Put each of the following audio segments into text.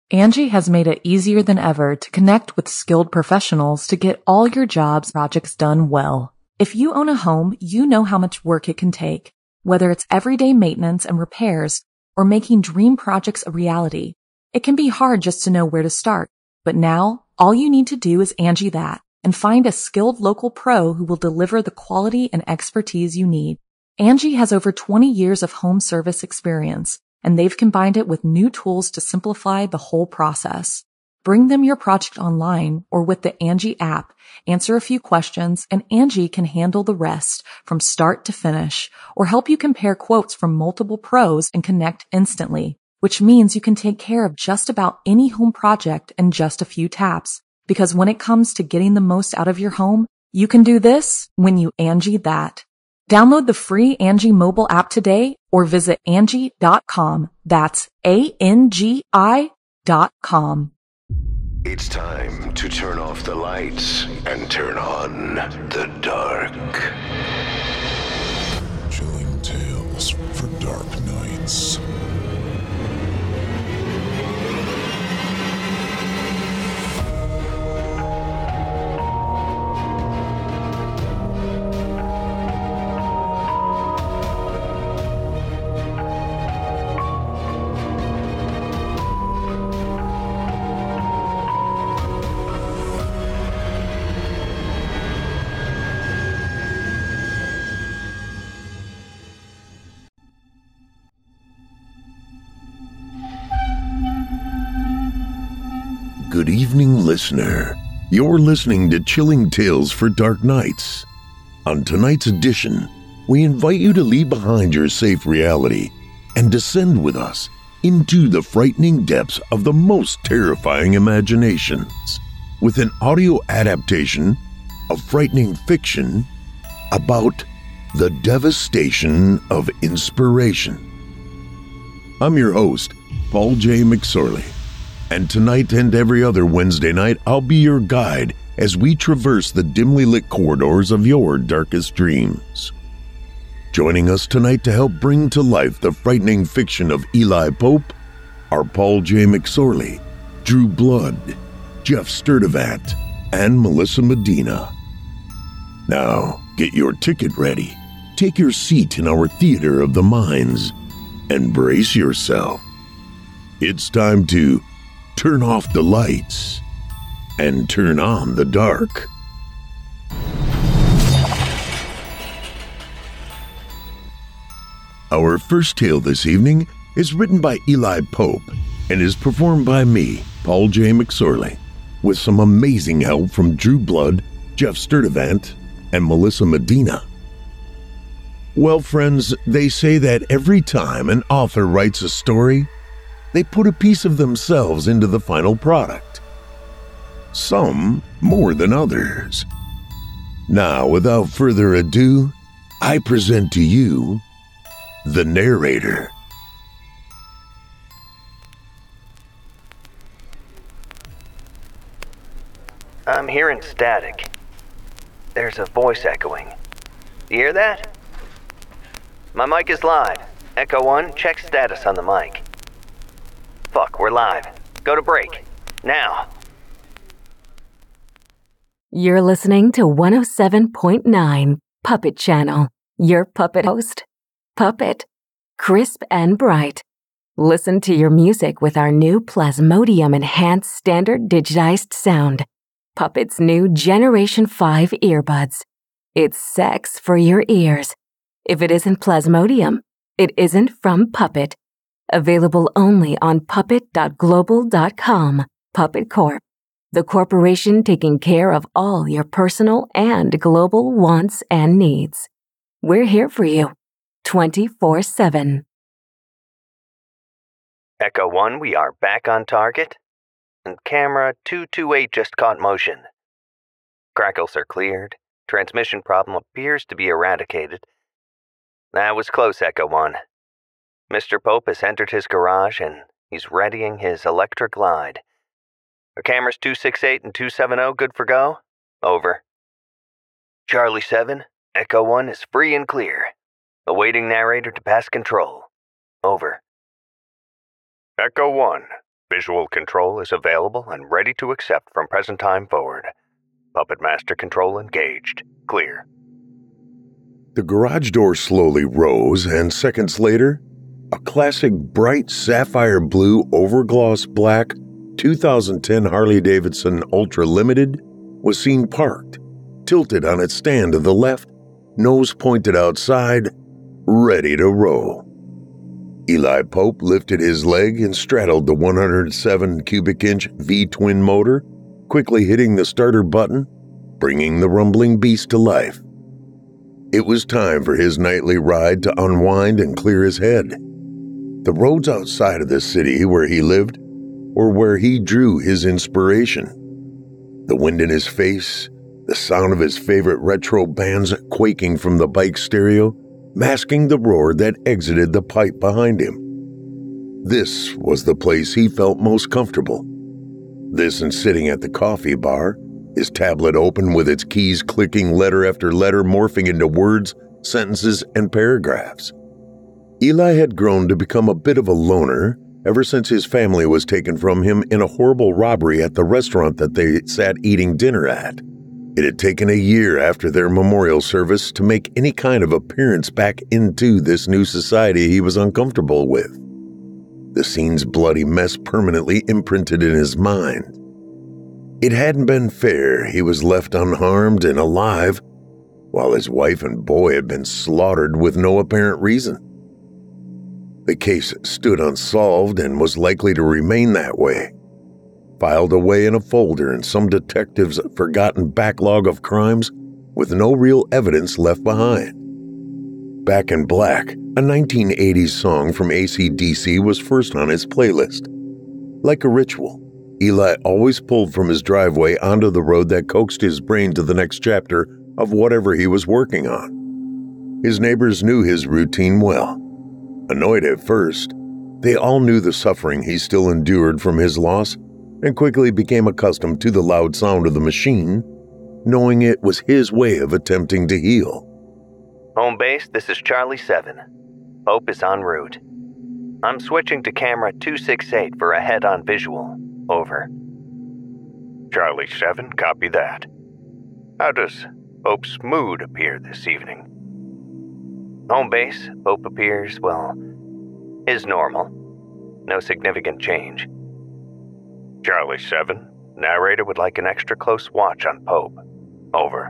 Angie has made it easier than ever to connect with skilled professionals to get all your jobs projects done well. If you own a home, you know how much work it can take, whether it's everyday maintenance and repairs or making dream projects a reality. It can be hard just to know where to start, but now all you need to do is Angie that and find a skilled local pro who will deliver the quality and expertise you need. Angie has over 20 years of home service experience, and they've combined it with new tools to simplify the whole process. Bring them your project online or with the Angie app, answer a few questions, and Angie can handle the rest from start to finish, or help you compare quotes from multiple pros and connect instantly, which means you can take care of just about any home project in just a few taps. Because when it comes to getting the most out of your home, you can do this when you Angie that. Download the free Angie mobile app today or visit Angie.com. That's ANGI.com. It's time to turn off the lights and turn on the dark. Chilling tales for dark nights. Good evening, listener. You're listening to Chilling Tales for Dark Nights. On tonight's edition, we invite you to leave behind your safe reality and descend with us into the frightening depths of the most terrifying imaginations with an audio adaptation of frightening fiction about the devastation of inspiration. I'm your host, Paul J. McSorley. And tonight and every other Wednesday night, I'll be your guide as we traverse the dimly lit corridors of your darkest dreams. Joining us tonight to help bring to life the frightening fiction of Eli Pope are Paul J. McSorley, Drew Blood, Jeff Sturdivant, and Melissa Medina. Now, get your ticket ready, take your seat in our theater of the minds, and brace yourself. It's time to turn off the lights and turn on the dark. Our first tale this evening is written by Eli Pope and is performed by me, Paul J. McSorley, with some amazing help from Drew Blood, Jeff Sturdivant, and Melissa Medina. Well, friends, they say that every time an author writes a story, they put a piece of themselves into the final product. Some more than others. Now, without further ado, I present to you the narrator. I'm hearing static. There's a voice echoing. You hear that? My mic is live. Echo 1, check status on the mic. Fuck, we're live. Go to break. Now. You're listening to 107.9 Puppet Channel. Your puppet host, Puppet. Crisp and bright. Listen to your music with our new Plasmodium Enhanced Standard Digitized Sound. Puppet's new Generation 5 earbuds. It's sex for your ears. If it isn't Plasmodium, it isn't from Puppet. Available only on puppet.global.com. Puppet Corp. The corporation taking care of all your personal and global wants and needs. We're here for you 24/7. Echo 1, we are back on target. And camera 228 just caught motion. Crackles are cleared. Transmission problem appears to be eradicated. That was close, Echo 1. Mr. Pope has entered his garage and he's readying his electric glide. Are cameras 268 and 270 good for go? Over. Charlie 7, Echo 1 is free and clear. Awaiting narrator to pass control. Over. Echo 1, Visual control is available and ready to accept from present time forward. Puppet Master control engaged. Clear. The garage door slowly rose, and seconds later, a classic bright sapphire blue overgloss black 2010 Harley-Davidson Ultra Limited was seen parked, tilted on its stand to the left, nose pointed outside, ready to roll. Eli Pope lifted his leg and straddled the 107 cubic inch V-twin motor, quickly hitting the starter button, bringing the rumbling beast to life. It was time for his nightly ride to unwind and clear his head. The roads outside of the city where he lived were where he drew his inspiration. The wind in his face, the sound of his favorite retro bands quaking from the bike stereo, masking the roar that exited the pipe behind him. This was the place he felt most comfortable. This and sitting at the coffee bar, his tablet open with its keys clicking letter after letter, morphing into words, sentences, and paragraphs. Eli had grown to become a bit of a loner ever since his family was taken from him in a horrible robbery at the restaurant that they sat eating dinner at. It had taken a year after their memorial service to make any kind of appearance back into this new society he was uncomfortable with. The scene's bloody mess permanently imprinted in his mind. It hadn't been fair he was left unharmed and alive, while his wife and boy had been slaughtered with no apparent reason. The case stood unsolved and was likely to remain that way, filed away in a folder in some detective's forgotten backlog of crimes with no real evidence left behind. Back in Black, a 1980s song from AC/DC was first on his playlist. Like a ritual, Eli always pulled from his driveway onto the road that coaxed his brain to the next chapter of whatever he was working on. His neighbors knew his routine well. Annoyed at first, they all knew the suffering he still endured from his loss and quickly became accustomed to the loud sound of the machine, knowing it was his way of attempting to heal. Home base, this is Charlie 7. Pope is en route. I'm switching to camera 268 for a head-on visual. Over. Charlie 7, copy that. How does Pope's mood appear this evening? Home base, Pope appears, well, is normal. No significant change. Charlie 7, narrator would like an extra close watch on Pope. Over.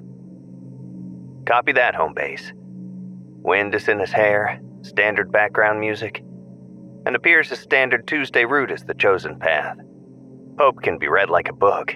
Copy that, home base. Wind is in his hair, standard background music, and appears a standard Tuesday route is the chosen path. Pope can be read like a book.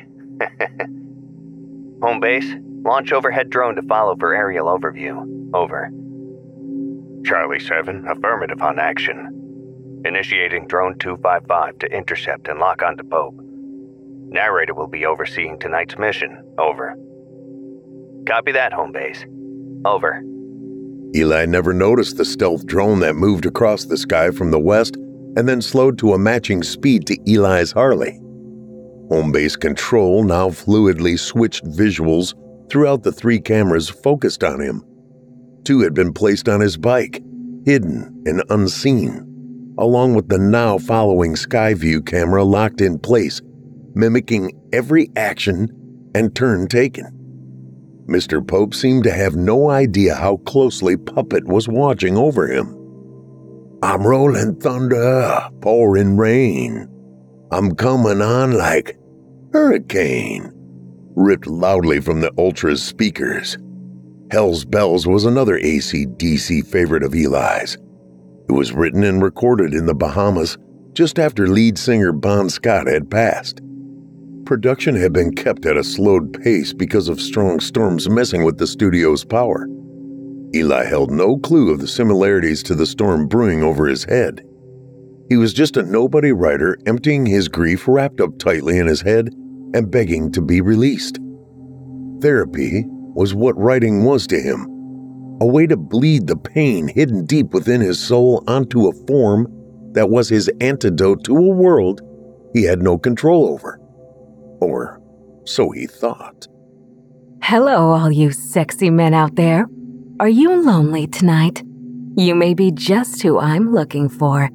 Home base, launch overhead drone to follow for aerial overview. Over. Charlie 7, affirmative on action. Initiating drone 255 to intercept and lock onto Pope. Narrator will be overseeing tonight's mission. Over. Copy that, home base. Over. Eli never noticed the stealth drone that moved across the sky from the west and then slowed to a matching speed to Eli's Harley. Home base control now fluidly switched visuals throughout the 3 cameras focused on him. 2 had been placed on his bike, hidden and unseen, along with the now following Skyview camera locked in place, mimicking every action and turn taken. Mr. Pope seemed to have no idea how closely Puppet was watching over him. I'm rolling thunder, pouring rain. I'm coming on like hurricane, ripped loudly from the Ultra's speakers. Hell's Bells was another AC/DC favorite of Eli's. It was written and recorded in the Bahamas just after lead singer Bon Scott had passed. Production had been kept at a slowed pace because of strong storms messing with the studio's power. Eli held no clue of the similarities to the storm brewing over his head. He was just a nobody writer emptying his grief wrapped up tightly in his head and begging to be released. Therapy was what writing was to him, a way to bleed the pain hidden deep within his soul onto a form that was his antidote to a world he had no control over. Or so he thought. Hello, all you sexy men out there. Are you lonely tonight? You may be just who I'm looking for.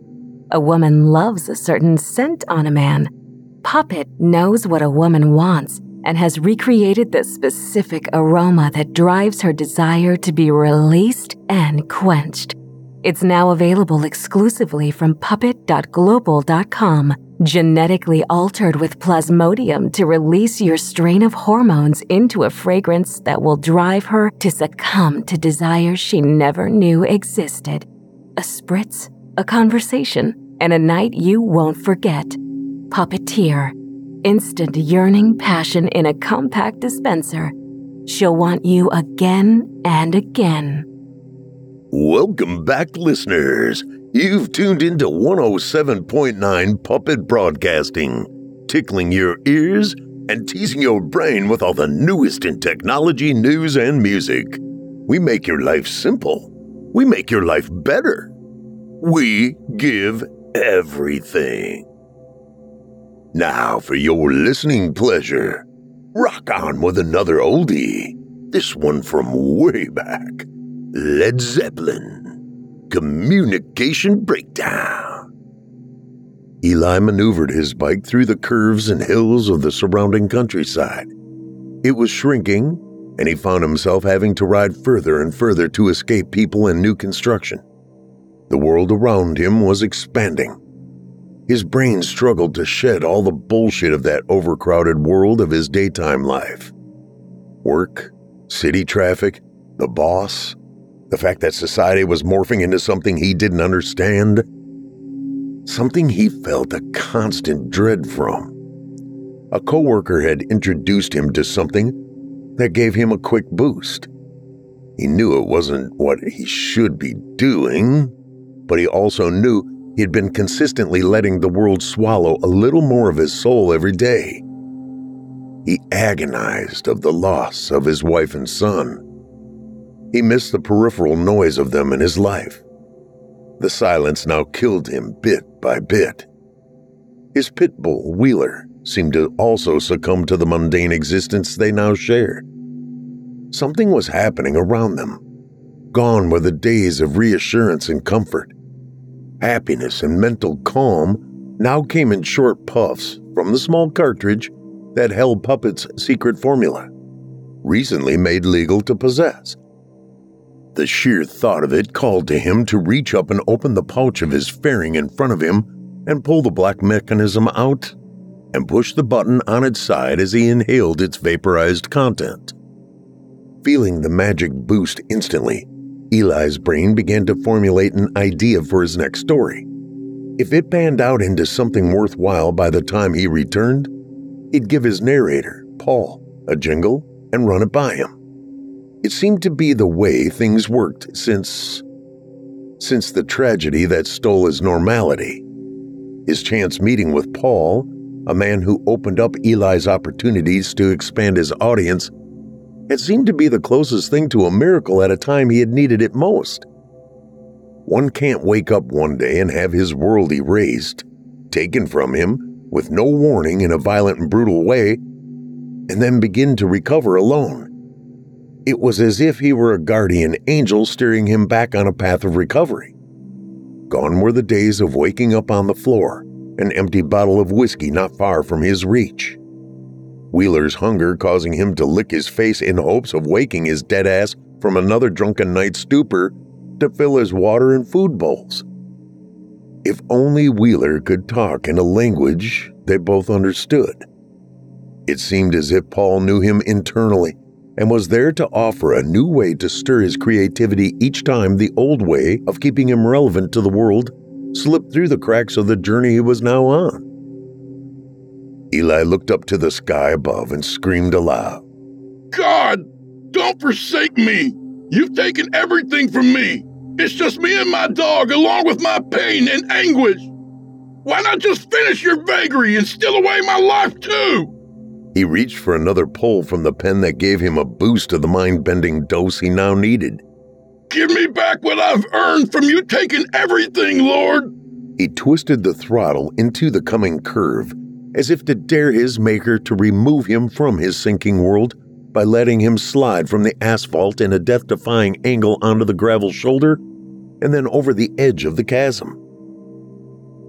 A woman loves a certain scent on a man. Puppet knows what a woman wants and has recreated the specific aroma that drives her desire to be released and quenched. It's now available exclusively from puppet.global.com. Genetically altered with plasmodium to release your strain of hormones into a fragrance that will drive her to succumb to desires she never knew existed. A spritz, a conversation, and a night you won't forget. Puppeteer. Instant yearning passion in a compact dispenser. She'll want you again and again. Welcome back, listeners. You've tuned into 107.9 Puppet Broadcasting, tickling your ears and teasing your brain with all the newest in technology, news, and music. We make your life simple. We make your life better. We give everything. Now, for your listening pleasure, rock on with another oldie. This one from way back. Led Zeppelin. Communication Breakdown. Eli maneuvered his bike through the curves and hills of the surrounding countryside. It was shrinking, and he found himself having to ride further and further to escape people and new construction. The world around him was expanding. His brain struggled to shed all the bullshit of that overcrowded world of his daytime life. Work, city traffic, the boss, the fact that society was morphing into something he didn't understand. Something he felt a constant dread from. A coworker had introduced him to something that gave him a quick boost. He knew it wasn't what he should be doing, but he also knew he'd been consistently letting the world swallow a little more of his soul every day. He agonized of the loss of his wife and son. He missed the peripheral noise of them in his life. The silence now killed him bit by bit. His pit bull, Wheeler, seemed to also succumb to the mundane existence they now shared. Something was happening around them. Gone were the days of reassurance and comfort. Happiness and mental calm now came in short puffs from the small cartridge that held Puppet's secret formula, recently made legal to possess. The sheer thought of it called to him to reach up and open the pouch of his fairing in front of him and pull the black mechanism out and push the button on its side as he inhaled its vaporized content. Feeling the magic boost instantly, Eli's brain began to formulate an idea for his next story. If it panned out into something worthwhile by the time he returned, he'd give his narrator, Paul, a jingle and run it by him. It seemed to be the way things worked since the tragedy that stole his normality. His chance meeting with Paul, a man who opened up Eli's opportunities to expand his audience, had seemed to be the closest thing to a miracle at a time he had needed it most. One can't wake up one day and have his world erased, taken from him with no warning in a violent and brutal way, and then begin to recover alone. It was as if he were a guardian angel steering him back on a path of recovery. Gone were the days of waking up on the floor, an empty bottle of whiskey not far from his reach. Wheeler's hunger causing him to lick his face in hopes of waking his dead ass from another drunken night's stupor to fill his water and food bowls. If only Wheeler could talk in a language they both understood. It seemed as if Paul knew him internally and was there to offer a new way to stir his creativity each time the old way of keeping him relevant to the world slipped through the cracks of the journey he was now on. Eli looked up to the sky above and screamed aloud. God, don't forsake me! You've taken everything from me! It's just me and my dog along with my pain and anguish! Why not just finish your vagary and steal away my life too? He reached for another pull from the pen that gave him a boost of the mind-bending dose he now needed. Give me back what I've earned from you taking everything, Lord! He twisted the throttle into the coming curve, as if to dare his maker to remove him from his sinking world by letting him slide from the asphalt in a death-defying angle onto the gravel shoulder and then over the edge of the chasm.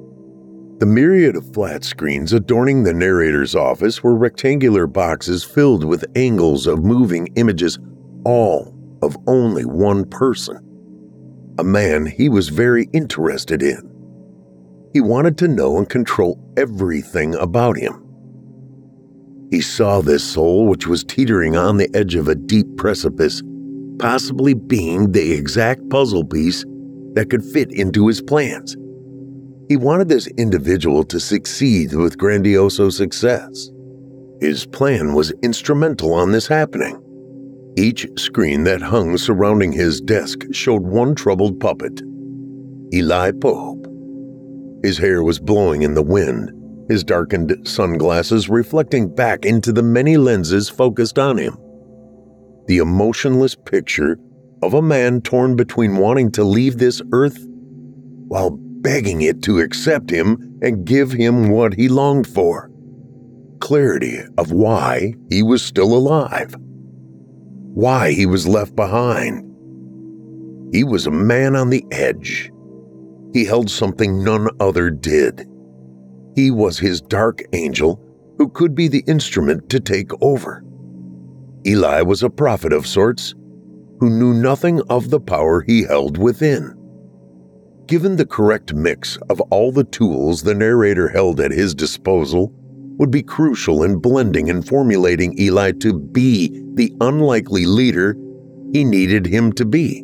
The myriad of flat screens adorning the narrator's office were rectangular boxes filled with angles of moving images, all of only one person. A man he was very interested in. He wanted to know and control everything about him. He saw this soul which was teetering on the edge of a deep precipice, possibly being the exact puzzle piece that could fit into his plans. He wanted this individual to succeed with grandioso success. His plan was instrumental on this happening. Each screen that hung surrounding his desk showed one troubled puppet, Eli Pope. His hair was blowing in the wind, his darkened sunglasses reflecting back into the many lenses focused on him. The emotionless picture of a man torn between wanting to leave this earth while begging it to accept him and give him what he longed for. Clarity of why he was still alive. Why he was left behind. He was a man on the edge. He held something none other did. He was his dark angel who could be the instrument to take over. Eli was a prophet of sorts who knew nothing of the power he held within. Given the correct mix of all the tools the narrator held at his disposal would be crucial in blending and formulating Eli to be the unlikely leader he needed him to be.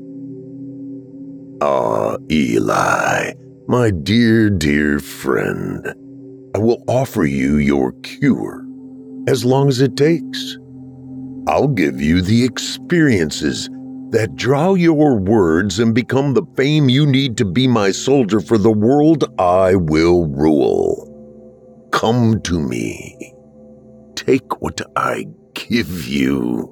Ah, Eli, my dear, dear friend, I will offer you your cure, as long as it takes. I'll give you the experiences that draw your words and become the fame you need to be my soldier for the world I will rule. Come to me. Take what I give you.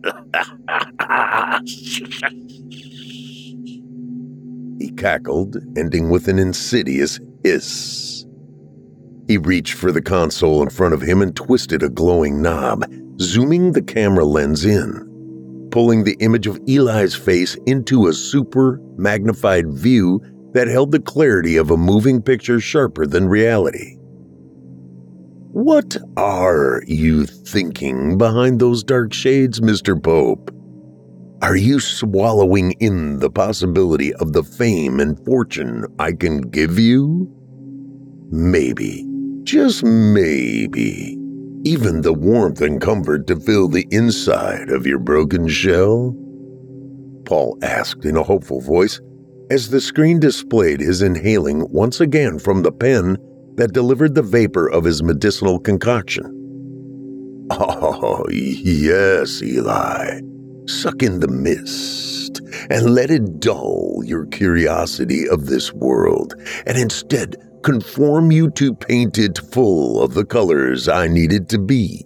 He cackled, ending with an insidious hiss. He reached for the console in front of him and twisted a glowing knob, zooming the camera lens in, pulling the image of Eli's face into a super magnified view that held the clarity of a moving picture sharper than reality. What are you thinking behind those dark shades, Mr. Pope? Are you swallowing in the possibility of the fame and fortune I can give you? Maybe, just maybe, even the warmth and comfort to fill the inside of your broken shell? Paul asked in a hopeful voice as the screen displayed his inhaling once again from the pen that delivered the vapor of his medicinal concoction. Oh, yes, Eli. Suck in the mist and let it dull your curiosity of this world and instead conform you to paint it full of the colors I need it to be.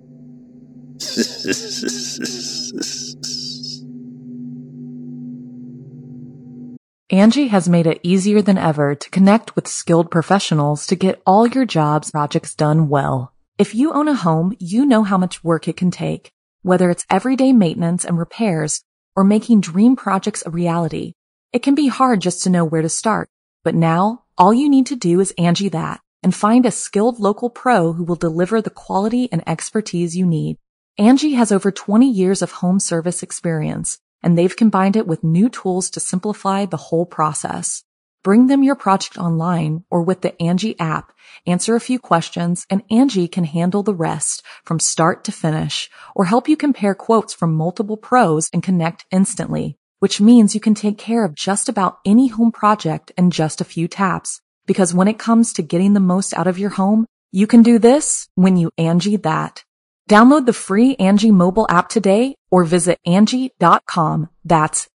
Angie has made it easier than ever to connect with skilled professionals to get all your jobs projects done well. If you own a home, you know how much work it can take. Whether it's everyday maintenance and repairs or making dream projects a reality, it can be hard just to know where to start. But now, all you need to do is Angie that and find a skilled local pro who will deliver the quality and expertise you need. Angie has over 20 years of home service experience, and they've combined it with new tools to simplify the whole process. Bring them your project online or with the Angie app, answer a few questions, and Angie can handle the rest from start to finish, or help you compare quotes from multiple pros and connect instantly, which means you can take care of just about any home project in just a few taps. Because when it comes to getting the most out of your home, you can do this when you Angie that. Download the free Angie mobile app today or visit Angie.com. That's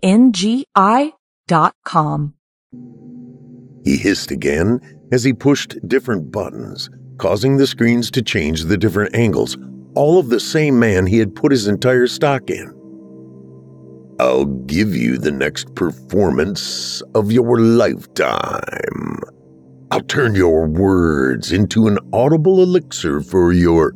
ANGI.com. He hissed again as he pushed different buttons, causing the screens to change the different angles, all of the same man he had put his entire stock in. I'll give you the next performance of your lifetime. I'll turn your words into an audible elixir for your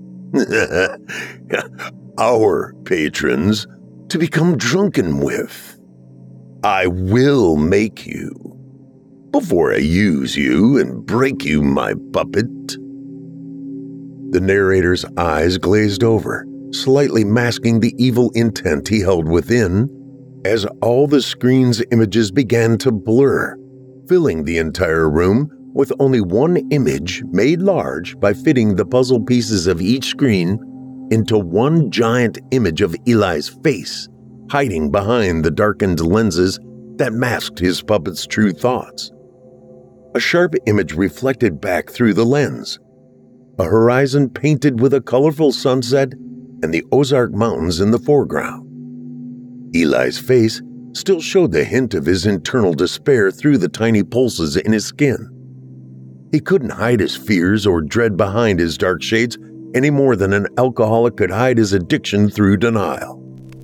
our patrons to become drunken with. I will make you before I use you and break you, my puppet." The narrator's eyes glazed over, slightly masking the evil intent he held within, as all the screen's images began to blur, filling the entire room with only one image made large by fitting the puzzle pieces of each screen into one giant image of Eli's face, hiding behind the darkened lenses that masked his puppet's true thoughts. A sharp image reflected back through the lens, a horizon painted with a colorful sunset and the Ozark Mountains in the foreground. Eli's face still showed the hint of his internal despair through the tiny pulses in his skin. He couldn't hide his fears or dread behind his dark shades any more than an alcoholic could hide his addiction through denial.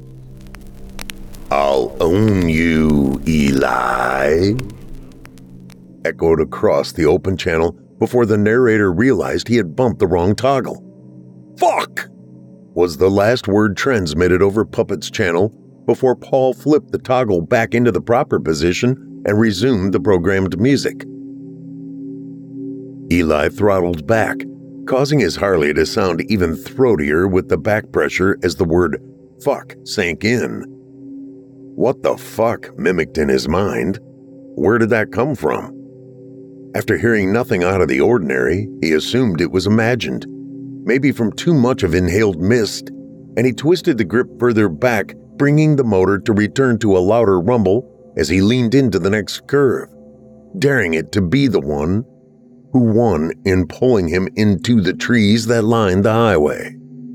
"I'll own you, Eli," echoed across the open channel before the narrator realized he had bumped the wrong toggle. "Fuck!" was the last word transmitted over Puppet's channel before Paul flipped the toggle back into the proper position and resumed the programmed music. Eli throttled back, causing his Harley to sound even throatier with the back pressure as the word "fuck" sank in. "What the fuck" mimicked in his mind. Where did that come from? After hearing nothing out of the ordinary, he assumed it was imagined, maybe from too much of inhaled mist, and he twisted the grip further back, bringing the motor to return to a louder rumble as he leaned into the next curve, daring it to be the one who won in pulling him into the trees that lined the highway.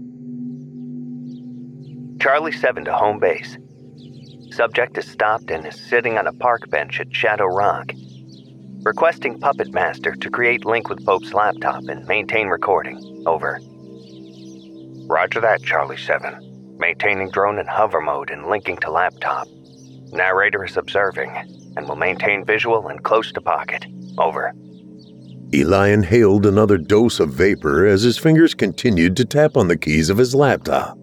Charlie 7 to home base. Subject is stopped and is sitting on a park bench at Shadow Rock. Requesting Puppet Master to create link with Pope's laptop and maintain recording. Over. Roger that, Charlie 7. Maintaining drone in hover mode and linking to laptop. Narrator is observing and will maintain visual and close to pocket. Over. Eli inhaled another dose of vapor as his fingers continued to tap on the keys of his laptop.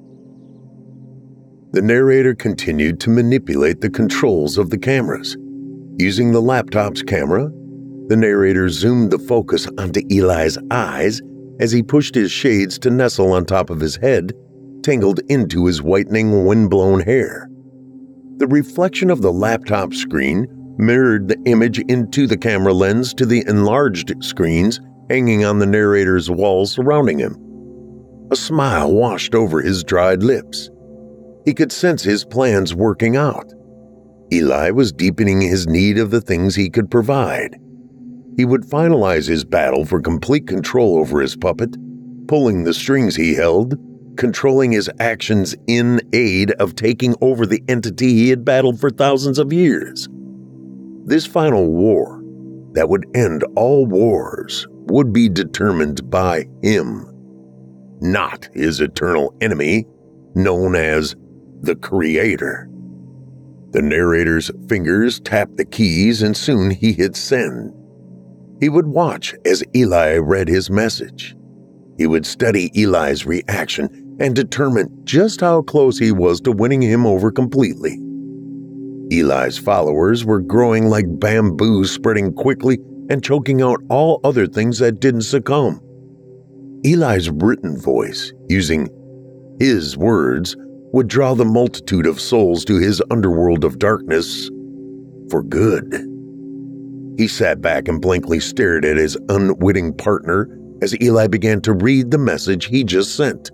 The narrator continued to manipulate the controls of the cameras. Using the laptop's camera, the narrator zoomed the focus onto Eli's eyes as he pushed his shades to nestle on top of his head, tangled into his whitening, wind-blown hair. The reflection of the laptop screen mirrored the image into the camera lens to the enlarged screens hanging on the narrator's walls surrounding him. A smile washed over his dried lips. He could sense his plans working out. Eli was deepening his need of the things he could provide. He would finalize his battle for complete control over his puppet, pulling the strings he held, controlling his actions in aid of taking over the entity he had battled for thousands of years. This final war, that would end all wars, would be determined by him, not his eternal enemy, known as the Creator. The narrator's fingers tapped the keys and soon he hit send. He would watch as Eli read his message. He would study Eli's reaction and determine just how close he was to winning him over completely. Eli's followers were growing like bamboo, spreading quickly and choking out all other things that didn't succumb. Eli's written voice, using his words, would draw the multitude of souls to his underworld of darkness for good. He sat back and blankly stared at his unwitting partner as Eli began to read the message he just sent.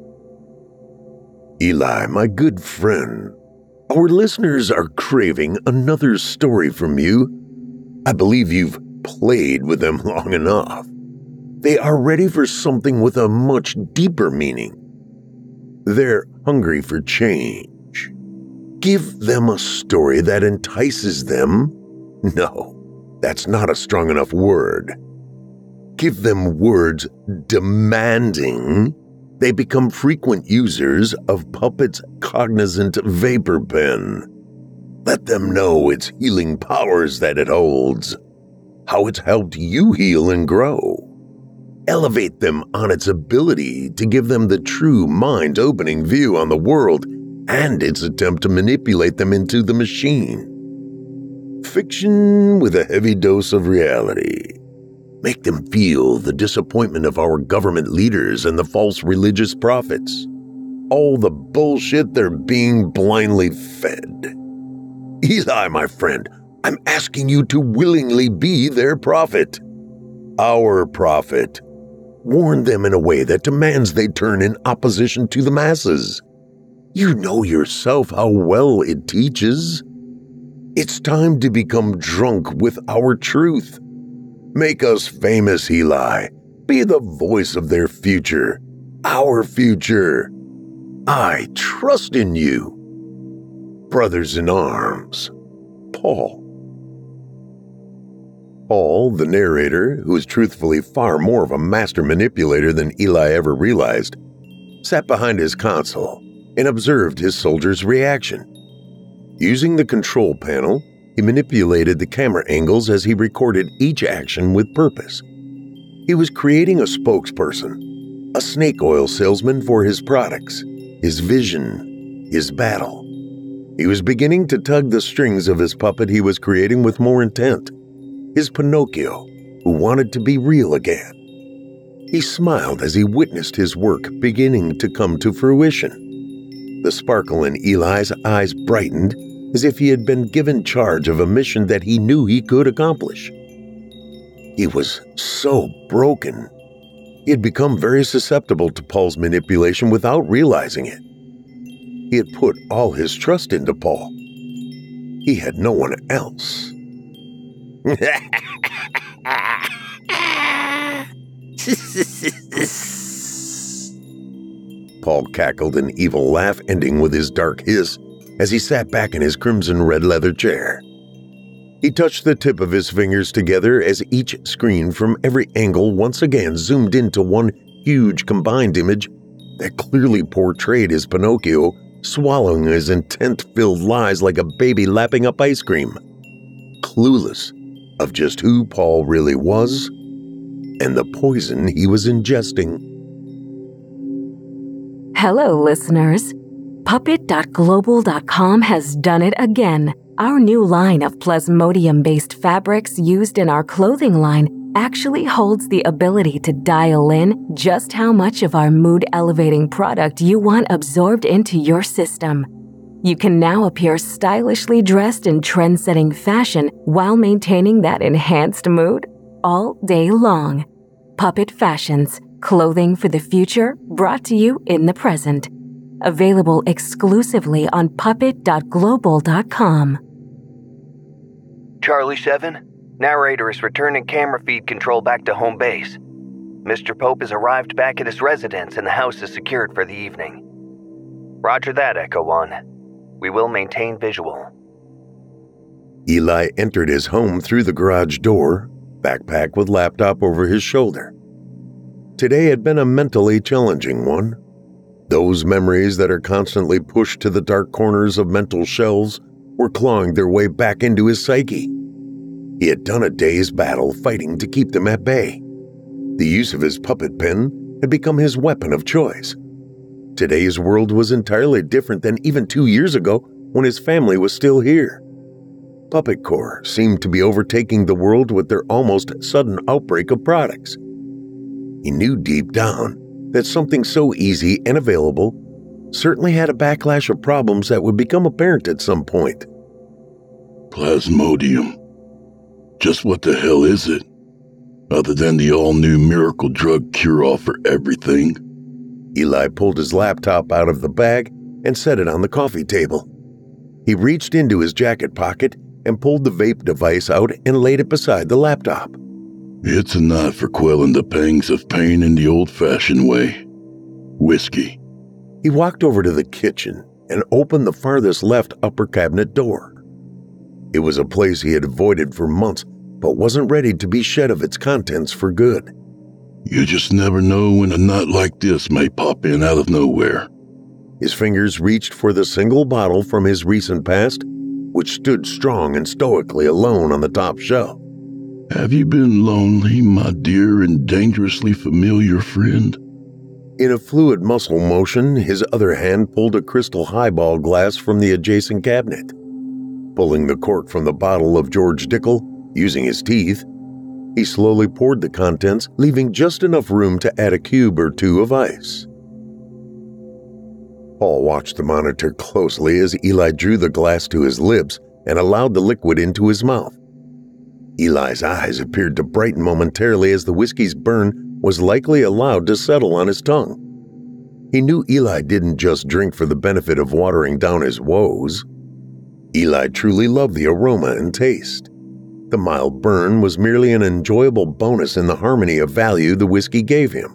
"Eli, my good friend, our listeners are craving another story from you. I believe you've played with them long enough. They are ready for something with a much deeper meaning. They're hungry for change. Give them a story that entices them. No, that's not a strong enough word. Give them words demanding they become frequent users of Puppet's cognizant vapor pen. Let them know its healing powers that it holds, how it's helped you heal and grow. Elevate them on its ability to give them the true mind-opening view on the world and its attempt to manipulate them into the machine. Fiction with a heavy dose of reality. Make them feel the disappointment of our government leaders and the false religious prophets. All the bullshit they're being blindly fed. Eli, my friend, I'm asking you to willingly be their prophet. Our prophet. Warn them in a way that demands they turn in opposition to the masses. You know yourself how well it teaches. It's time to become drunk with our truth. Make us famous, Eli. Be the voice of their future. Our future. I trust in you. Brothers in arms, Paul. Paul, the narrator, who is truthfully far more of a master manipulator than Eli ever realized, sat behind his console and observed his soldier's reaction. Using the control panel, he manipulated the camera angles as he recorded each action with purpose. He was creating a spokesperson, a snake oil salesman for his products, his vision, his battle. He was beginning to tug the strings of his puppet he was creating with more intent. His Pinocchio, who wanted to be real again. He smiled as he witnessed his work beginning to come to fruition. The sparkle in Eli's eyes brightened as if he had been given charge of a mission that he knew he could accomplish. He was so broken. He had become very susceptible to Paul's manipulation without realizing it. He had put all his trust into Paul. He had no one else. Paul cackled an evil laugh, ending with his dark hiss as he sat back in his crimson red leather chair. He touched the tip of his fingers together as each screen from every angle once again zoomed into one huge combined image that clearly portrayed his Pinocchio swallowing his intent-filled lies like a baby lapping up ice cream, clueless of just who Paul really was and the poison he was ingesting. Hello, listeners. Puppet.global.com has done it again. Our new line of plasmodium-based fabrics used in our clothing line actually holds the ability to dial in just how much of our mood-elevating product you want absorbed into your system. You can now appear stylishly dressed in trend-setting fashion while maintaining that enhanced mood all day long. Puppet Fashions, clothing for the future brought to you in the present. Available exclusively on puppet.global.com. Charlie 7, narrator is returning camera feed control back to home base. Mr. Pope has arrived back at his residence and the house is secured for the evening. Roger that, Echo 1. We will maintain visual. Eli entered his home through the garage door, backpack with laptop over his shoulder. Today had been a mentally challenging one. Those memories that are constantly pushed to the dark corners of mental shelves were clawing their way back into his psyche. He had done a day's battle fighting to keep them at bay. The use of his puppet pen had become his weapon of choice. Today's world was entirely different than even 2 years ago when his family was still here. Puppet Corps seemed to be overtaking the world with their almost sudden outbreak of products. He knew deep down that something so easy and available certainly had a backlash of problems that would become apparent at some point. Plasmodium. Just what the hell is it? Other than the all-new miracle drug cure-all for everything? Eli pulled his laptop out of the bag and set it on the coffee table. He reached into his jacket pocket and pulled the vape device out and laid it beside the laptop. It's a knife for quelling the pangs of pain in the old-fashioned way. Whiskey. He walked over to the kitchen and opened the farthest left upper cabinet door. It was a place he had avoided for months, but wasn't ready to be shed of its contents for good. You just never know when a nut like this may pop in out of nowhere. His fingers reached for the single bottle from his recent past, which stood strong and stoically alone on the top shelf. Have you been lonely, my dear and dangerously familiar friend? In a fluid muscle motion, his other hand pulled a crystal highball glass from the adjacent cabinet. Pulling the cork from the bottle of George Dickel, using his teeth, he slowly poured the contents, leaving just enough room to add a cube or two of ice. Paul watched the monitor closely as Eli drew the glass to his lips and allowed the liquid into his mouth. Eli's eyes appeared to brighten momentarily as the whiskey's burn was likely allowed to settle on his tongue. He knew Eli didn't just drink for the benefit of watering down his woes. Eli truly loved the aroma and taste. The mild burn was merely an enjoyable bonus in the harmony of value the whiskey gave him.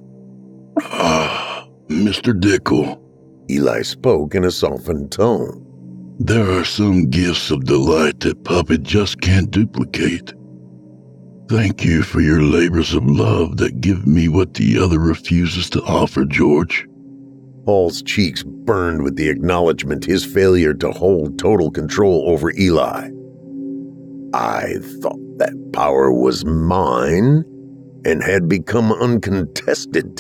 Ah, Mr. Dickel, Eli spoke in a softened tone. There are some gifts of delight that Puppet just can't duplicate. Thank you for your labors of love that give me what the other refuses to offer, George. Paul's cheeks burned with the acknowledgement his failure to hold total control over Eli. I thought that power was mine and had become uncontested,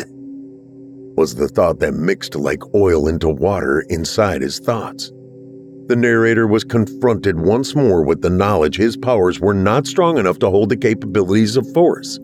was the thought that mixed like oil into water inside his thoughts. The narrator was confronted once more with the knowledge his powers were not strong enough to hold the capabilities of force.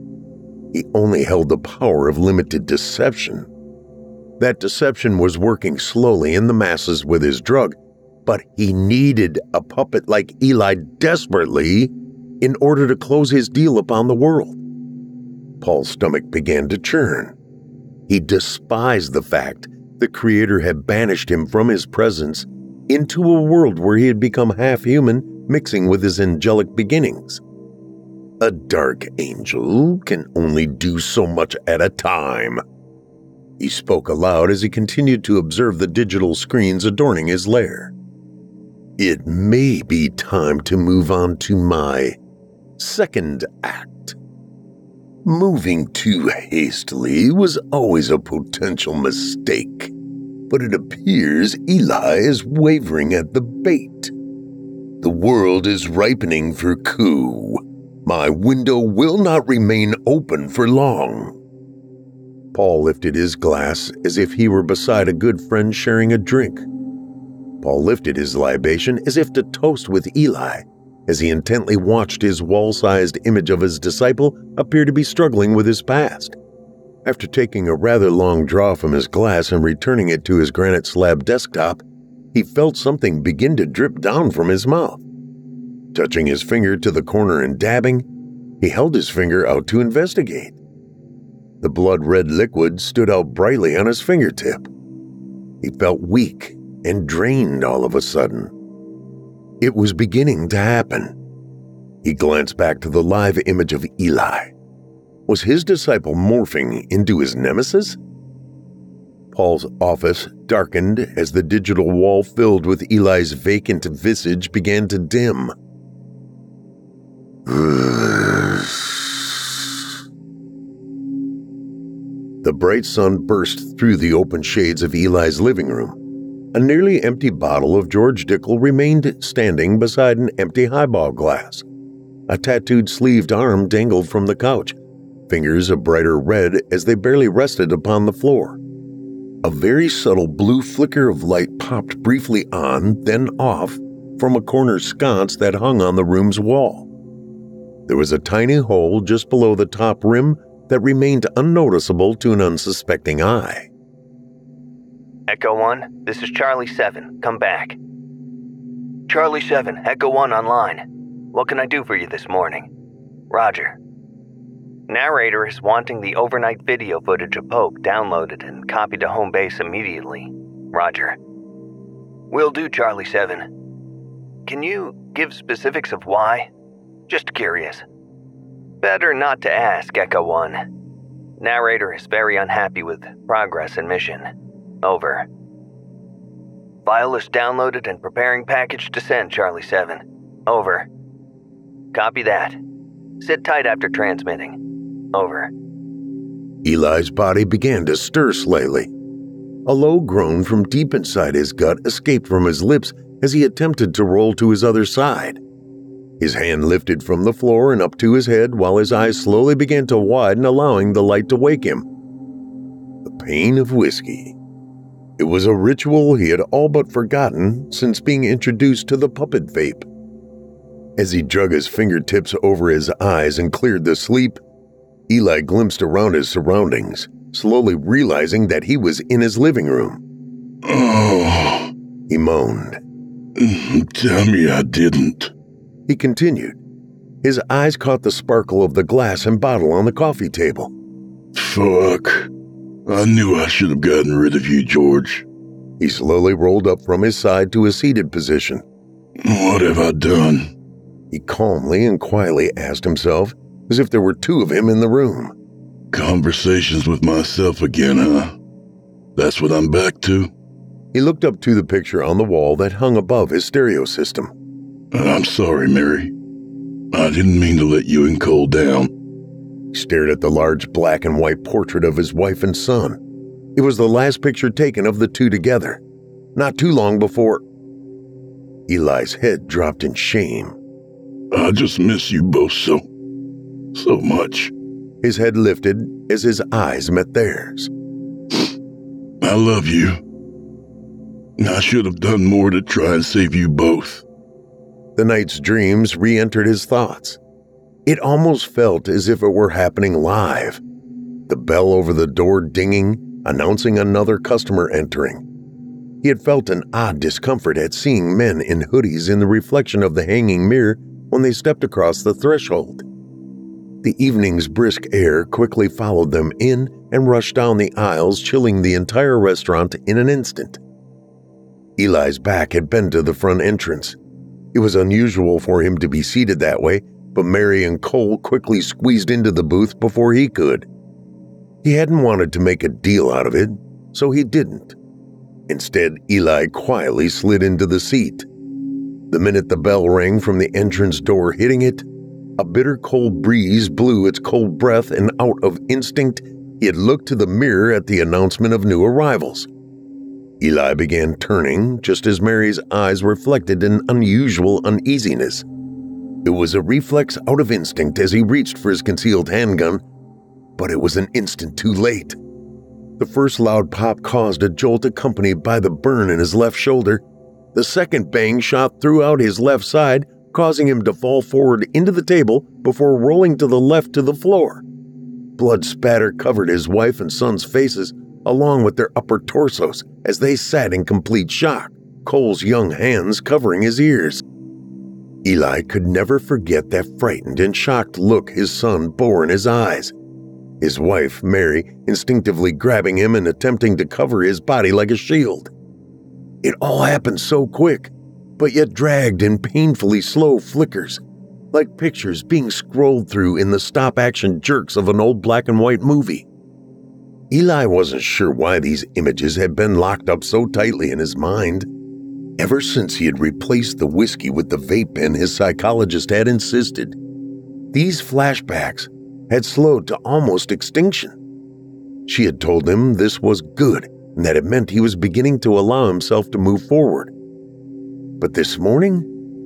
He only held the power of limited deception. That deception was working slowly in the masses with his drug, but he needed a puppet like Eli desperately in order to close his deal upon the world. Paul's stomach began to churn. He despised the fact the Creator had banished him from his presence into a world where he had become half-human, mixing with his angelic beginnings. A dark angel can only do so much at a time. He spoke aloud as he continued to observe the digital screens adorning his lair. It may be time to move on to my second act. Moving too hastily was always a potential mistake, but it appears Eli is wavering at the bait. The world is ripening for coup. My window will not remain open for long. Paul lifted his glass as if he were beside a good friend sharing a drink. Paul lifted his libation as if to toast with Eli, as he intently watched his wall-sized image of his disciple appear to be struggling with his past. After taking a rather long draw from his glass and returning it to his granite slab desktop, he felt something begin to drip down from his mouth. Touching his finger to the corner and dabbing, he held his finger out to investigate. The blood-red liquid stood out brightly on his fingertip. He felt weak and drained all of a sudden. It was beginning to happen. He glanced back to the live image of Eli. Was his disciple morphing into his nemesis? Paul's office darkened as the digital wall filled with Eli's vacant visage began to dim. The bright sun burst through the open shades of Eli's living room. A nearly empty bottle of George Dickel remained standing beside an empty highball glass. A tattooed sleeved arm dangled from the couch, fingers a brighter red as they barely rested upon the floor. A very subtle blue flicker of light popped briefly on, then off, from a corner sconce that hung on the room's wall. There was a tiny hole just below the top rim that remained unnoticeable to an unsuspecting eye. Echo 1, this is Charlie 7. Come back. Charlie 7, Echo 1 online. What can I do for you this morning? Roger. Narrator is wanting the overnight video footage of Pope downloaded and copied to home base immediately. Roger. Will do, Charlie 7. Can you give specifics of why? Just curious. Better not to ask, Echo 1. Narrator is very unhappy with progress and mission. Over. File is downloaded and preparing package to send, Charlie 7. Over. Copy that. Sit tight after transmitting. Over. Eli's body began to stir slightly. A low groan from deep inside his gut escaped from his lips as he attempted to roll to his other side. His hand lifted from the floor and up to his head while his eyes slowly began to widen, allowing the light to wake him. The pain of whiskey. It was a ritual he had all but forgotten since being introduced to the puppet vape. As he drug his fingertips over his eyes and cleared the sleep, Eli glimpsed around his surroundings, slowly realizing that he was in his living room. Oh, He moaned. tell me I didn't. He continued. His eyes caught the sparkle of the glass and bottle on the coffee table. Fuck. I knew I should have gotten rid of you, George. He slowly rolled up from his side to a seated position. What have I done? He calmly and quietly asked himself, as if there were two of him in the room. Conversations with myself again, huh? That's what I'm back to? He looked up to the picture on the wall that hung above his stereo system. I'm sorry, Mary. I didn't mean to let you and Cole down. He stared at the large black and white portrait of his wife and son. It was the last picture taken of the two together, not too long before. Eli's head dropped in shame. I just miss you both so much. His head lifted as his eyes met theirs. I love you. I should have done more to try and save you both. The night's dreams re-entered his thoughts. It almost felt as if it were happening live. The bell over the door dinging, announcing another customer entering. He had felt an odd discomfort at seeing men in hoodies in the reflection of the hanging mirror when they stepped across the threshold. The evening's brisk air quickly followed them in and rushed down the aisles, chilling the entire restaurant in an instant. Eli's back had been to the front entrance. It was unusual for him to be seated that way, but Mary and Cole quickly squeezed into the booth before he could. He hadn't wanted to make a deal out of it, so he didn't. Instead, Eli quietly slid into the seat. The minute the bell rang from the entrance door hitting it, a bitter cold breeze blew its cold breath, and out of instinct, he had looked to the mirror at the announcement of new arrivals. Eli began turning just as Mary's eyes reflected an unusual uneasiness. It was a reflex out of instinct as he reached for his concealed handgun, but it was an instant too late. The first loud pop caused a jolt accompanied by the burn in his left shoulder. The second bang shot throughout his left side, causing him to fall forward into the table before rolling to the left to the floor. Blood spatter covered his wife and son's faces, along with their upper torsos, as they sat in complete shock, Cole's young hands covering his ears. Eli could never forget that frightened and shocked look his son bore in his eyes. His wife, Mary, instinctively grabbing him and attempting to cover his body like a shield. It all happened so quick, but yet dragged in painfully slow flickers, like pictures being scrolled through in the stop-action jerks of an old black-and-white movie. Eli wasn't sure why these images had been locked up so tightly in his mind. Ever since he had replaced the whiskey with the vape pen his psychologist had insisted, these flashbacks had slowed to almost extinction. She had told him this was good and that it meant he was beginning to allow himself to move forward. But this morning,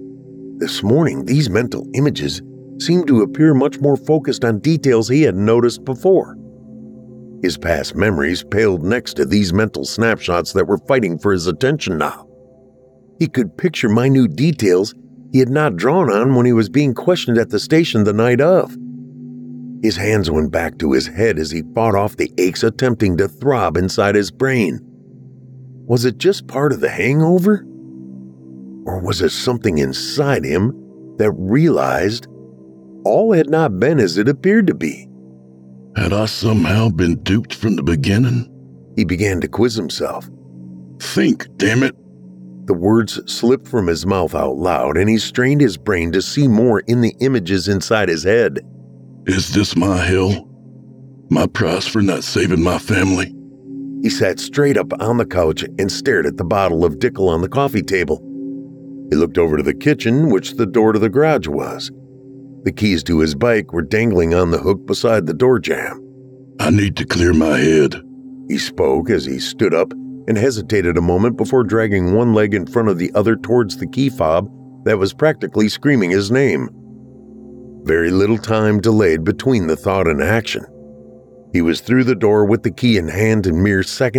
these mental images seemed to appear much more focused on details he had noticed before. His past memories paled next to these mental snapshots that were fighting for his attention now. He could picture minute details he had not drawn on when he was being questioned at the station the night of. His hands went back to his head as he fought off the aches attempting to throb inside his brain. Was it just part of the hangover? Or was it something inside him that realized all had not been as it appeared to be? Had I somehow been duped from the beginning? He began to quiz himself. Think, damn it. The words slipped from his mouth out loud, and he strained his brain to see more in the images inside his head. Is this my hell? My price for not saving my family? He sat straight up on the couch and stared at the bottle of Dickel on the coffee table. He looked over to the kitchen, which the door to the garage was. The keys to his bike were dangling on the hook beside the door jamb. I need to clear my head, he spoke as he stood up and hesitated a moment before dragging one leg in front of the other towards the key fob that was practically screaming his name. Very little time delayed between the thought and action. He was through the door with the key in hand in mere seconds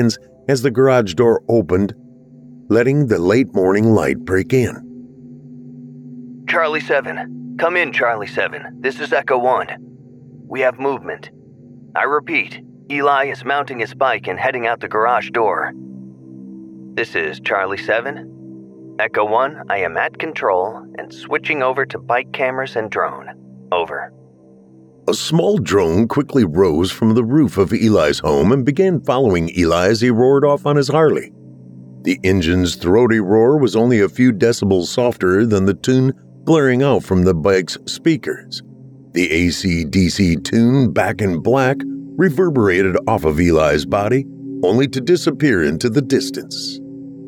as the garage door opened, letting the late morning light break in. Charlie 7. Come in, Charlie 7. This is Echo 1. We have movement. I repeat, Eli is mounting his bike and heading out the garage door. This is Charlie 7. Echo 1, I am at control and switching over to bike cameras and drone. Over. A small drone quickly rose from the roof of Eli's home and began following Eli as he roared off on his Harley. The engine's throaty roar was only a few decibels softer than the tune blaring out from the bike's speakers. The AC/DC tune, Back in Black, reverberated off of Eli's body, only to disappear into the distance.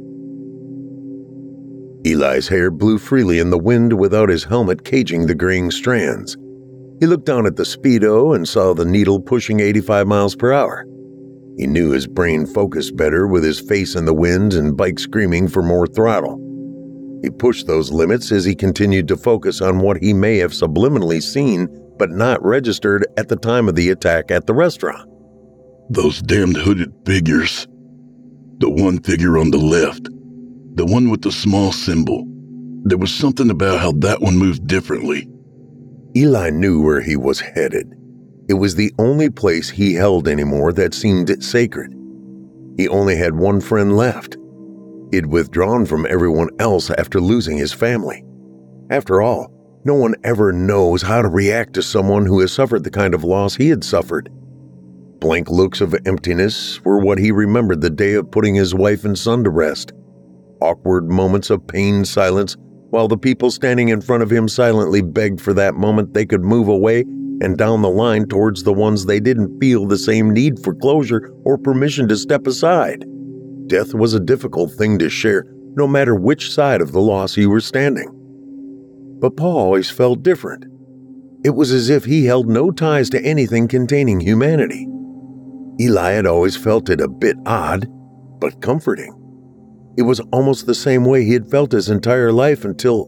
Eli's hair blew freely in the wind without his helmet caging the graying strands. He looked down at the speedo and saw the needle pushing 85 miles per hour. He knew his brain focused better with his face in the wind and bike screaming for more throttle. He pushed those limits as he continued to focus on what he may have subliminally seen but not registered at the time of the attack at the restaurant. Those damned hooded figures. The one figure on the left. The one with the small symbol. There was something about how that one moved differently. Eli knew where he was headed. It was the only place he held anymore that seemed sacred. He only had one friend left. He'd withdrawn from everyone else after losing his family. After all, no one ever knows how to react to someone who has suffered the kind of loss he had suffered. Blank looks of emptiness were what he remembered the day of putting his wife and son to rest. Awkward moments of pained silence while the people standing in front of him silently begged for that moment they could move away and down the line towards the ones they didn't feel the same need for closure or permission to step aside. Death was a difficult thing to share, no matter which side of the loss you were standing. But Paul always felt different. It was as if he held no ties to anything containing humanity. Eli had always felt it a bit odd, but comforting. It was almost the same way he had felt his entire life until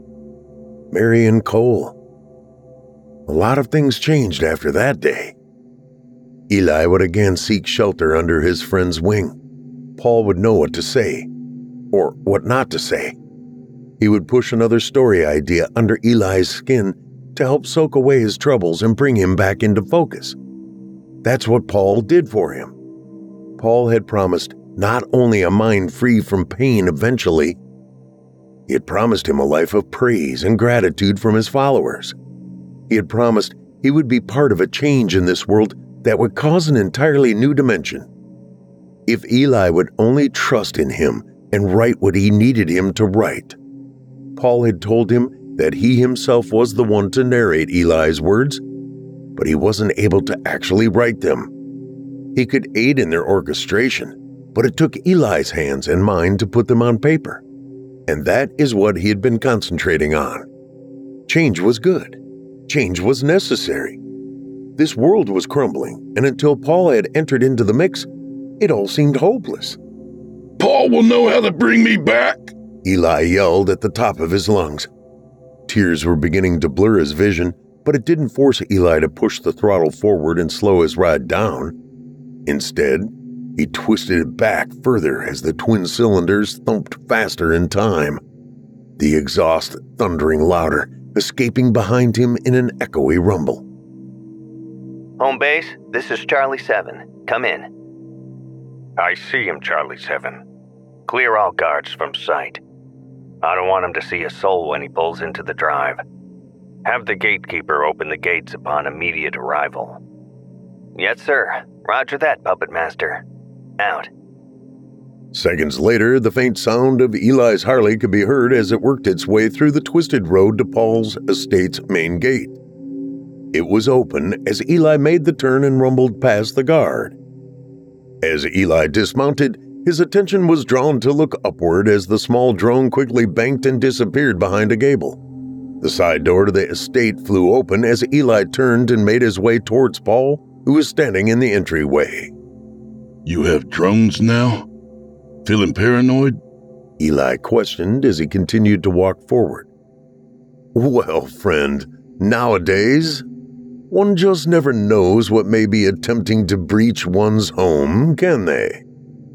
Marion Cole. A lot of things changed after that day. Eli would again seek shelter under his friend's wing. Paul would know what to say, or what not to say. He would push another story idea under Eli's skin to help soak away his troubles and bring him back into focus. That's what Paul did for him. Paul had promised not only a mind free from pain eventually, he had promised him a life of praise and gratitude from his followers. He had promised he would be part of a change in this world that would cause an entirely new dimension. If Eli would only trust in him and write what he needed him to write. Paul had told him that he himself was the one to narrate Eli's words, but he wasn't able to actually write them. He could aid in their orchestration, but it took Eli's hands and mind to put them on paper. And that is what he had been concentrating on. Change was good. Change was necessary. This world was crumbling, and until Paul had entered into the mix, it all seemed hopeless. Paul will know how to bring me back, Eli yelled at the top of his lungs. Tears were beginning to blur his vision, but it didn't force Eli to push the throttle forward and slow his ride down. Instead, he twisted it back further as the twin cylinders thumped faster in time. The exhaust thundering louder, escaping behind him in an echoey rumble. Home base, this is Charlie 7. Come in. I see him, Charlie 7. Clear all guards from sight. I don't want him to see a soul when he pulls into the drive. Have the gatekeeper open the gates upon immediate arrival. Yes, sir. Roger that, Puppet Master. Out. Seconds later, the faint sound of Eli's Harley could be heard as it worked its way through the twisted road to Paul's estate's main gate. It was open as Eli made the turn and rumbled past the guard. As Eli dismounted, his attention was drawn to look upward as the small drone quickly banked and disappeared behind a gable. The side door to the estate flew open as Eli turned and made his way towards Paul, who was standing in the entryway. You have drones now? Feeling paranoid? Eli questioned as he continued to walk forward. Well, friend, nowadays, one just never knows what may be attempting to breach one's home, can they?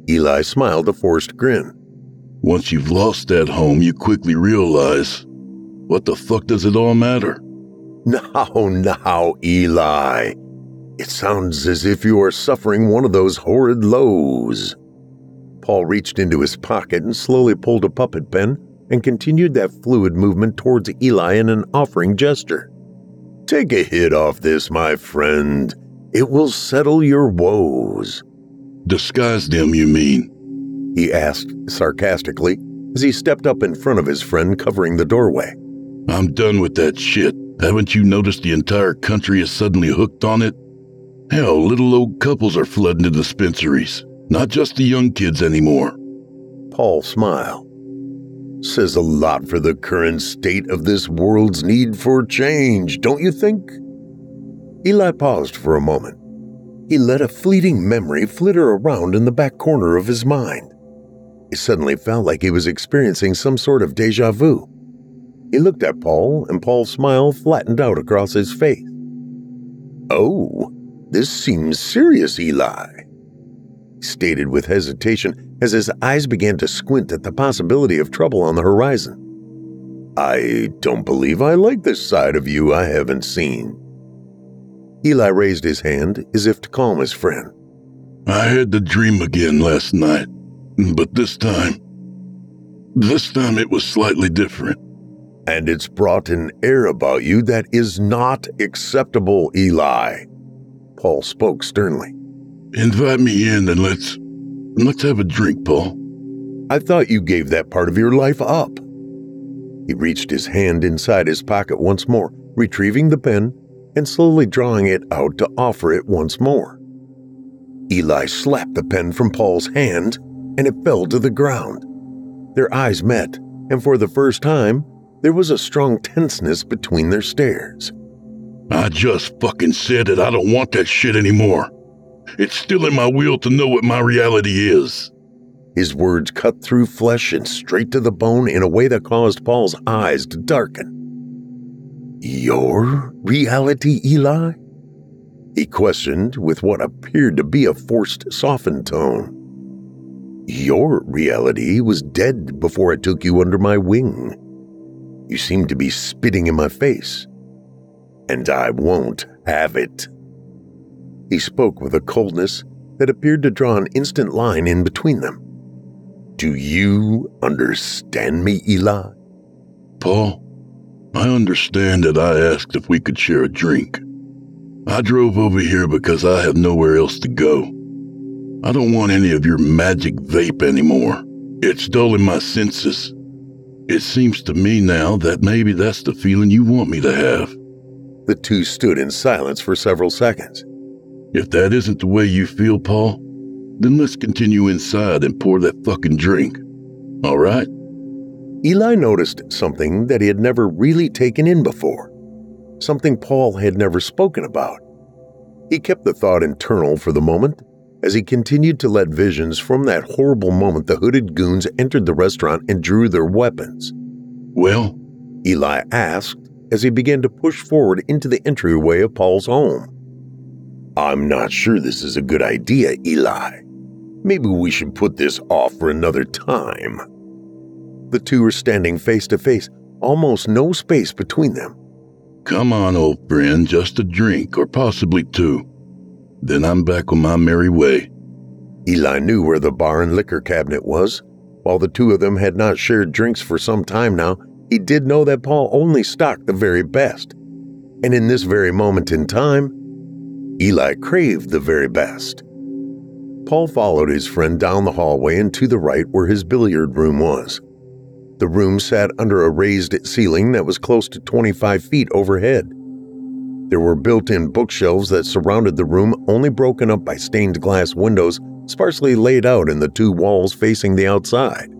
Eli smiled a forced grin. Once you've lost that home, you quickly realize, what the fuck does it all matter? Now, Eli. It sounds as if you are suffering one of those horrid lows. Paul reached into his pocket and slowly pulled a puppet pen and continued that fluid movement towards Eli in an offering gesture. Take a hit off this, my friend. It will settle your woes. Disguise them, you mean? He asked sarcastically as he stepped up in front of his friend covering the doorway. I'm done with that shit. Haven't you noticed the entire country is suddenly hooked on it? Hell, little old couples are flooding the dispensaries, not just the young kids anymore. Paul smiled. Says a lot for the current state of this world's need for change, don't you think? Eli paused for a moment. He let a fleeting memory flitter around in the back corner of his mind. He suddenly felt like he was experiencing some sort of déjà vu. He looked at Paul, and Paul's smile flattened out across his face. Oh, this seems serious, Eli, he stated with hesitation as his eyes began to squint at the possibility of trouble on the horizon. I don't believe I like this side of you I haven't seen. Eli raised his hand as if to calm his friend. I had the dream again last night, but this time it was slightly different. And it's brought an air about you that is not acceptable, Eli. Paul spoke sternly. Invite me in and let's have a drink, Paul. I thought you gave that part of your life up. He reached his hand inside his pocket once more, retrieving the pen and slowly drawing it out to offer it once more. Eli slapped the pen from Paul's hand, and it fell to the ground. Their eyes met, and for the first time, there was a strong tenseness between their stares. I just fucking said it. I don't want that shit anymore. It's still in my will to know what my reality is. His words cut through flesh and straight to the bone in a way that caused Paul's eyes to darken. Your reality, Eli? He questioned with what appeared to be a forced, softened tone. Your reality was dead before I took you under my wing. You seem to be spitting in my face, and I won't have it. He spoke with a coldness that appeared to draw an instant line in between them. Do you understand me, Eli? Paul, I understand that I asked if we could share a drink. I drove over here because I have nowhere else to go. I don't want any of your magic vape anymore. It's dulling my senses. It seems to me now that maybe that's the feeling you want me to have. The two stood in silence for several seconds. If that isn't the way you feel, Paul, then let's continue inside and pour that fucking drink. All right? Eli noticed something that he had never really taken in before. Something Paul had never spoken about. He kept the thought internal for the moment as he continued to let visions from that horrible moment the hooded goons entered the restaurant and drew their weapons. Well? Eli asked as he began to push forward into the entryway of Paul's home. I'm not sure this is a good idea, Eli. Maybe we should put this off for another time. The two were standing face to face, almost no space between them. Come on, old friend, just a drink, or possibly two. Then I'm back on my merry way. Eli knew where the bar and liquor cabinet was. While the two of them had not shared drinks for some time now, he did know that Paul only stocked the very best. And in this very moment in time, Eli craved the very best. Paul followed his friend down the hallway and to the right where his billiard room was. The room sat under a raised ceiling that was close to 25 feet overhead. There were built-in bookshelves that surrounded the room, only broken up by stained glass windows sparsely laid out in the two walls facing the outside.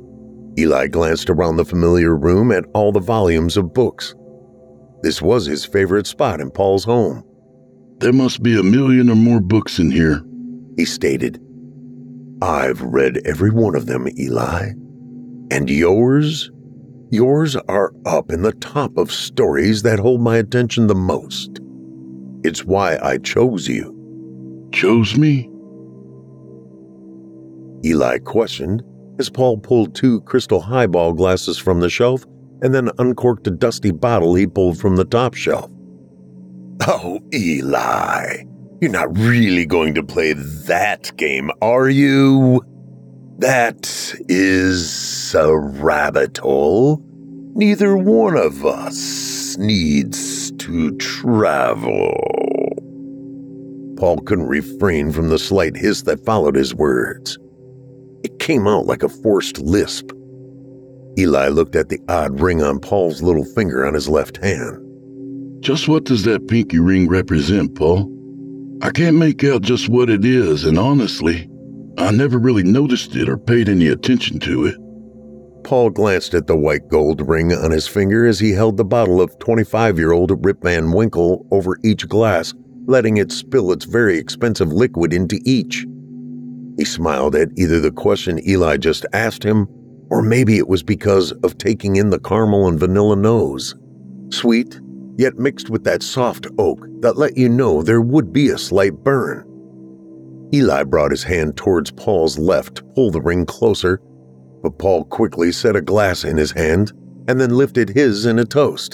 Eli glanced around the familiar room at all the volumes of books. This was his favorite spot in Paul's home. There must be 1 million or more books in here, he stated. I've read every one of them, Eli. And yours are up in the top of stories that hold my attention the most. It's why I chose you. Chose me? Eli questioned as Paul pulled 2 crystal highball glasses from the shelf and then uncorked a dusty bottle he pulled from the top shelf. Oh, Eli, you're not really going to play that game, are you? That is a rabbit hole. Neither one of us needs to travel. Paul couldn't refrain from the slight hiss that followed his words. It came out like a forced lisp. Eli looked at the odd ring on Paul's little finger on his left hand. Just what does that pinky ring represent, Paul? I can't make out just what it is, and honestly, I never really noticed it or paid any attention to it. Paul glanced at the white gold ring on his finger as he held the bottle of 25-year-old Rip Van Winkle over each glass, letting it spill its very expensive liquid into each. He smiled at either the question Eli just asked him, or maybe it was because of taking in the caramel and vanilla nose. Sweet, yet mixed with that soft oak that let you know there would be a slight burn. Eli brought his hand towards Paul's left to pull the ring closer, but Paul quickly set a glass in his hand and then lifted his in a toast.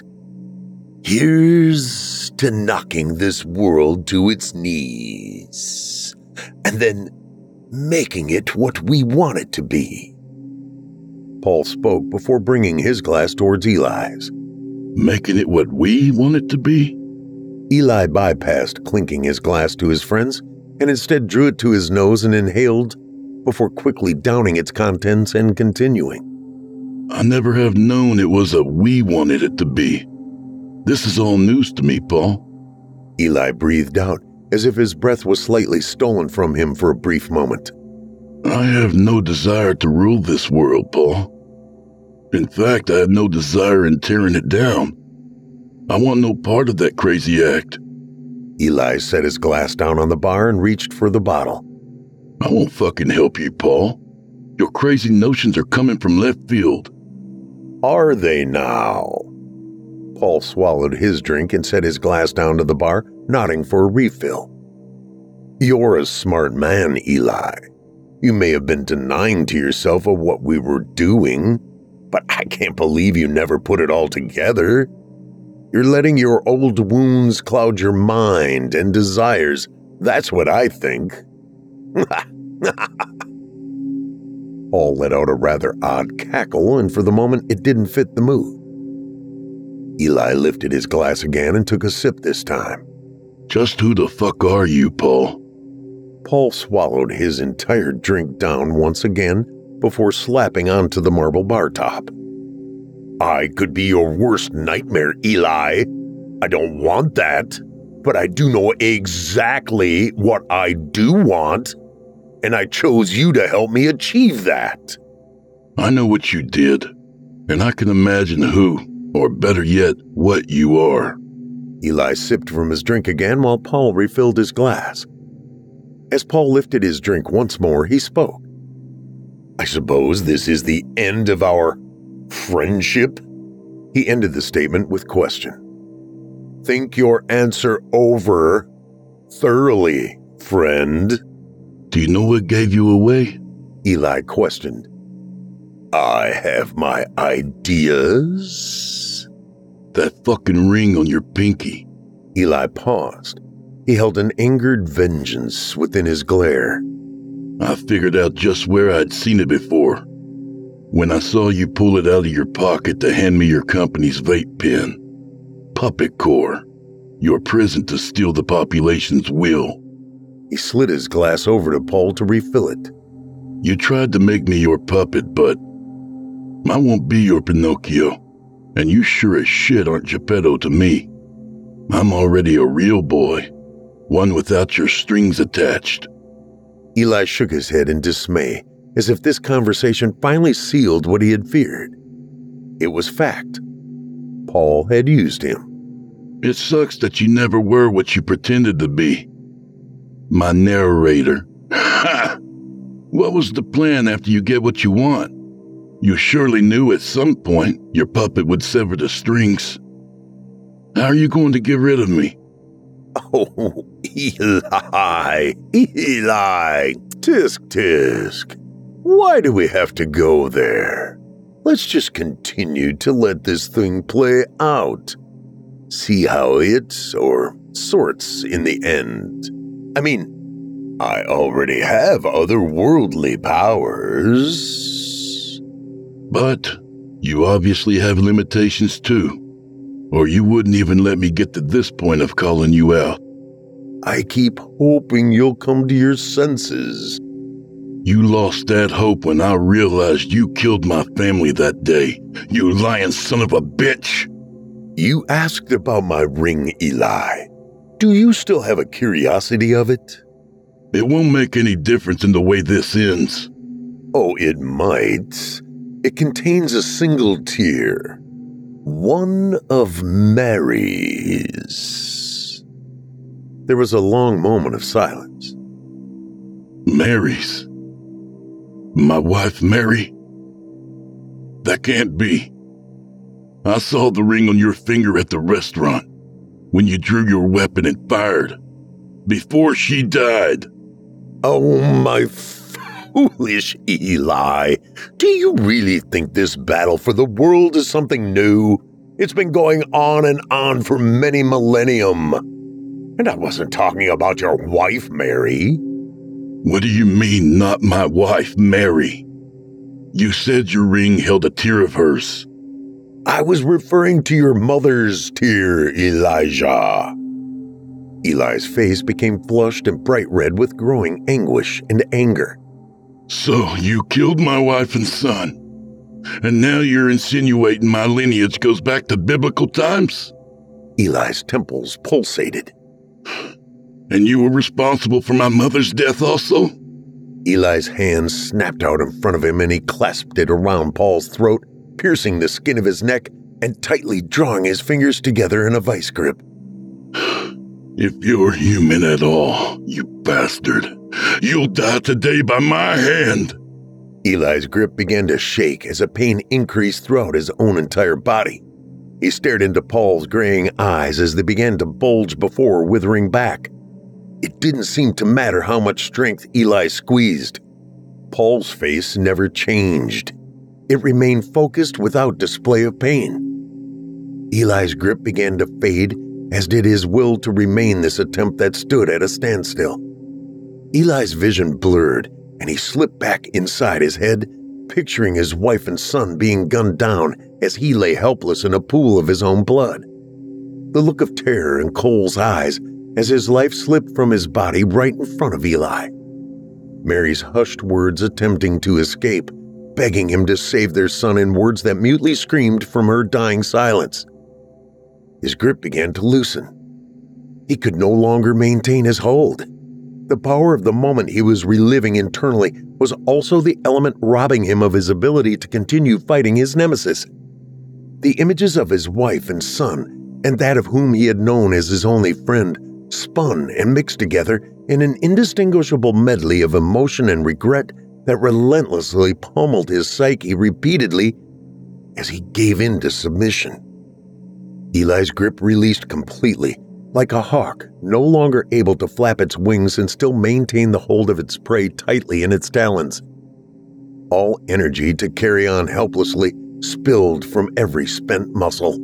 Here's to knocking this world to its knees, and then making it what we want it to be. Paul spoke before bringing his glass towards Eli's. Making it what we want it to be? Eli bypassed clinking his glass to his friends and instead drew it to his nose and inhaled before quickly downing its contents and continuing. I never have known it was a we wanted it to be. This is all news to me, Paul. Eli breathed out as if his breath was slightly stolen from him for a brief moment. I have no desire to rule this world, Paul. In fact, I have no desire in tearing it down. I want no part of that crazy act. Eli set his glass down on the bar and reached for the bottle. I won't fucking help you, Paul. Your crazy notions are coming from left field. Are they now? Paul swallowed his drink and set his glass down to the bar, nodding for a refill. You're a smart man, Eli. You may have been denying to yourself of what we were doing, but I can't believe you never put it all together. You're letting your old wounds cloud your mind and desires. That's what I think. Paul let out a rather odd cackle, and for the moment it didn't fit the mood. Eli lifted his glass again and took a sip this time. Just who the fuck are you, Paul? Paul swallowed his entire drink down once again before slapping onto the marble bar top. I could be your worst nightmare, Eli. I don't want that, but I do know exactly what I do want, and I chose you to help me achieve that. I know what you did, and I can imagine who, or better yet, what you are. Eli sipped from his drink again while Paul refilled his glass. As Paul lifted his drink once more, he spoke. I suppose this is the end of our friendship? He ended the statement with question. Think your answer over thoroughly, friend. Do you know what gave you away? Eli questioned. I have my ideas. That fucking ring on your pinky. Eli paused. He held an angered vengeance within his glare. I figured out just where I'd seen it before. When I saw you pull it out of your pocket to hand me your company's vape pen. Puppet Core. Your prison to steal the population's will. He slid his glass over to Paul to refill it. You tried to make me your puppet, but I won't be your Pinocchio. And you sure as shit aren't Geppetto to me. I'm already a real boy. One without your strings attached. Eli shook his head in dismay, as if this conversation finally sealed what he had feared. It was fact. Paul had used him. It sucks that you never were what you pretended to be. My narrator. Ha! What was the plan after you get what you want? You surely knew at some point your puppet would sever the strings. How are you going to get rid of me? Oh, Eli, tisk, tisk. Why do we have to go there? Let's just continue to let this thing play out. See how it, or sorts in the end. I mean, I already have otherworldly powers. But you obviously have limitations too, or you wouldn't even let me get to this point of calling you out. I keep hoping you'll come to your senses. You lost that hope when I realized you killed my family that day, you lying son of a bitch. You asked about my ring, Eli. Do you still have a curiosity of it? It won't make any difference in the way this ends. Oh, it might. It contains a single tear. One of Mary's. There was a long moment of silence. Mary's? My wife, Mary? That can't be. I saw the ring on your finger at the restaurant when you drew your weapon and fired. Before she died. Oh, my foolish Eli. Do you really think this battle for the world is something new? It's been going on and on for many millennium. And I wasn't talking about your wife, Mary. What do you mean, not my wife, Mary? You said your ring held a tear of hers. I was referring to your mother's tear, Elijah. Eli's face became flushed and bright red with growing anguish and anger. So you killed my wife and son, and now you're insinuating my lineage goes back to biblical times? Eli's temples pulsated. And you were responsible for my mother's death also? Eli's hand snapped out in front of him and he clasped it around Paul's throat, piercing the skin of his neck and tightly drawing his fingers together in a vice grip. If you're human at all, you bastard, you'll die today by my hand. Eli's grip began to shake as a pain increased throughout his own entire body. He stared into Paul's graying eyes as they began to bulge before withering back. It didn't seem to matter how much strength Eli squeezed. Paul's face never changed. It remained focused without display of pain. Eli's grip began to fade, as did his will to remain this attempt that stood at a standstill. Eli's vision blurred, and he slipped back inside his head, picturing his wife and son being gunned down as he lay helpless in a pool of his own blood. The look of terror in Cole's eyes as his life slipped from his body right in front of Eli. Mary's hushed words attempting to escape, begging him to save their son in words that mutely screamed from her dying silence. His grip began to loosen. He could no longer maintain his hold. The power of the moment he was reliving internally was also the element robbing him of his ability to continue fighting his nemesis. The images of his wife and son, and that of whom he had known as his only friend, spun and mixed together in an indistinguishable medley of emotion and regret that relentlessly pummeled his psyche repeatedly as he gave in to submission. Eli's grip released completely, like a hawk no longer able to flap its wings and still maintain the hold of its prey tightly in its talons. All energy to carry on helplessly spilled from every spent muscle.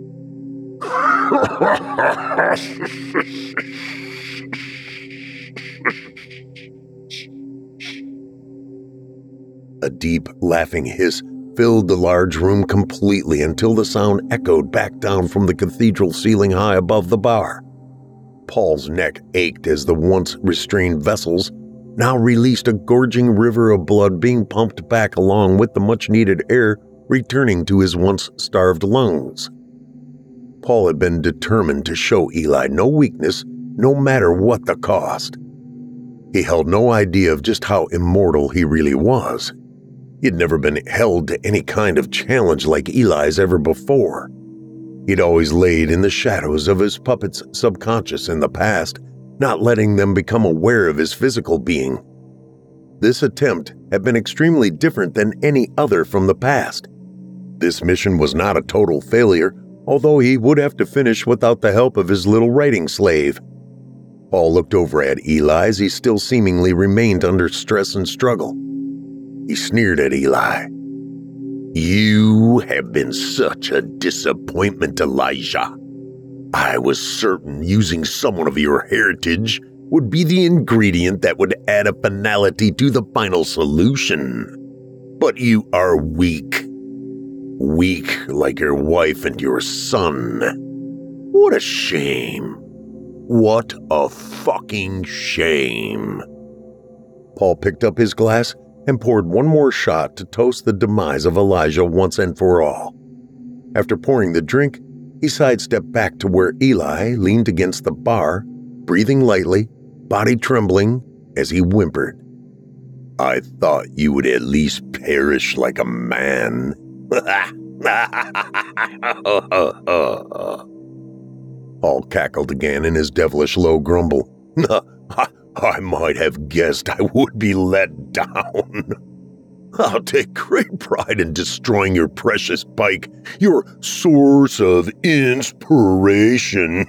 A deep, laughing hiss filled the large room completely until the sound echoed back down from the cathedral ceiling high above the bar. Paul's neck ached as the once restrained vessels now released a gorging river of blood being pumped back along with the much-needed air returning to his once starved lungs. Paul had been determined to show Eli no weakness, no matter what the cost. He held no idea of just how immortal he really was. He had never been held to any kind of challenge like Eli's ever before. He'd always laid in the shadows of his puppet's subconscious in the past, not letting them become aware of his physical being. This attempt had been extremely different than any other from the past. This mission was not a total failure, although he would have to finish without the help of his little writing slave. Paul looked over at Eli as he still seemingly remained under stress and struggle. He sneered at Eli. "You have been such a disappointment, Elijah. I was certain using someone of your heritage would be the ingredient that would add a finality to the final solution. But you are weak. Weak like your wife and your son. What a shame. What a fucking shame." Paul picked up his glass and poured one more shot to toast the demise of Elijah once and for all. After pouring the drink, he sidestepped back to where Eli leaned against the bar, breathing lightly, body trembling as he whimpered. "I thought you would at least perish like a man." Paul cackled again in his devilish low grumble. "I might have guessed I would be let down. I'll take great pride in destroying your precious bike, your source of inspiration."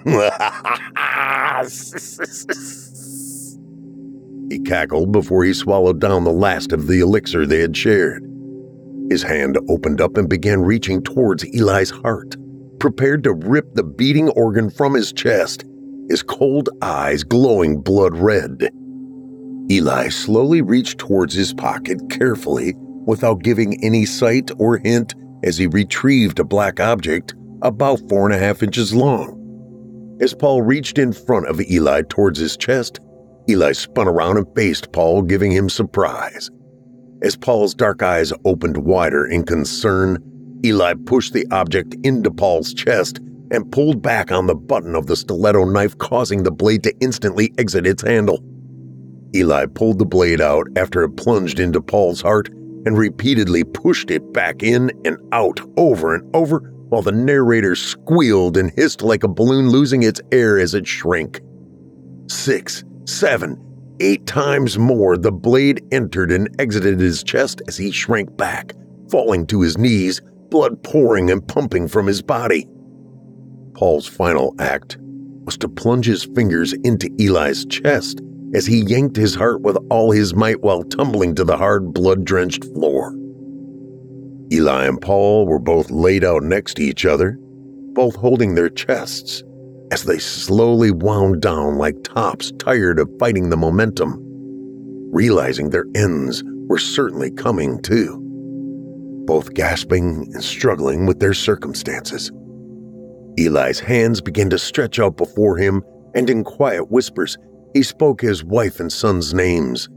He cackled before he swallowed down the last of the elixir they had shared. His hand opened up and began reaching towards Eli's heart, prepared to rip the beating organ from his chest, his cold eyes glowing blood red. Eli slowly reached towards his pocket carefully, without giving any sight or hint, as he retrieved a black object about 4.5 inches long. As Paul reached in front of Eli towards his chest, Eli spun around and faced Paul, giving him surprise. As Paul's dark eyes opened wider in concern, Eli pushed the object into Paul's chest and pulled back on the button of the stiletto knife, causing the blade to instantly exit its handle. Eli pulled the blade out after it plunged into Paul's heart and repeatedly pushed it back in and out over and over while the narrator squealed and hissed like a balloon losing its air as it shrank. 6, 7, 8 times more the blade entered and exited his chest as he shrank back, falling to his knees, blood pouring and pumping from his body. Paul's final act was to plunge his fingers into Eli's chest as he yanked his heart with all his might while tumbling to the hard, blood-drenched floor. Eli and Paul were both laid out next to each other, both holding their chests, as they slowly wound down like tops tired of fighting the momentum, realizing their ends were certainly coming too, both gasping and struggling with their circumstances. Eli's hands began to stretch out before him, and in quiet whispers, he spoke his wife and son's names.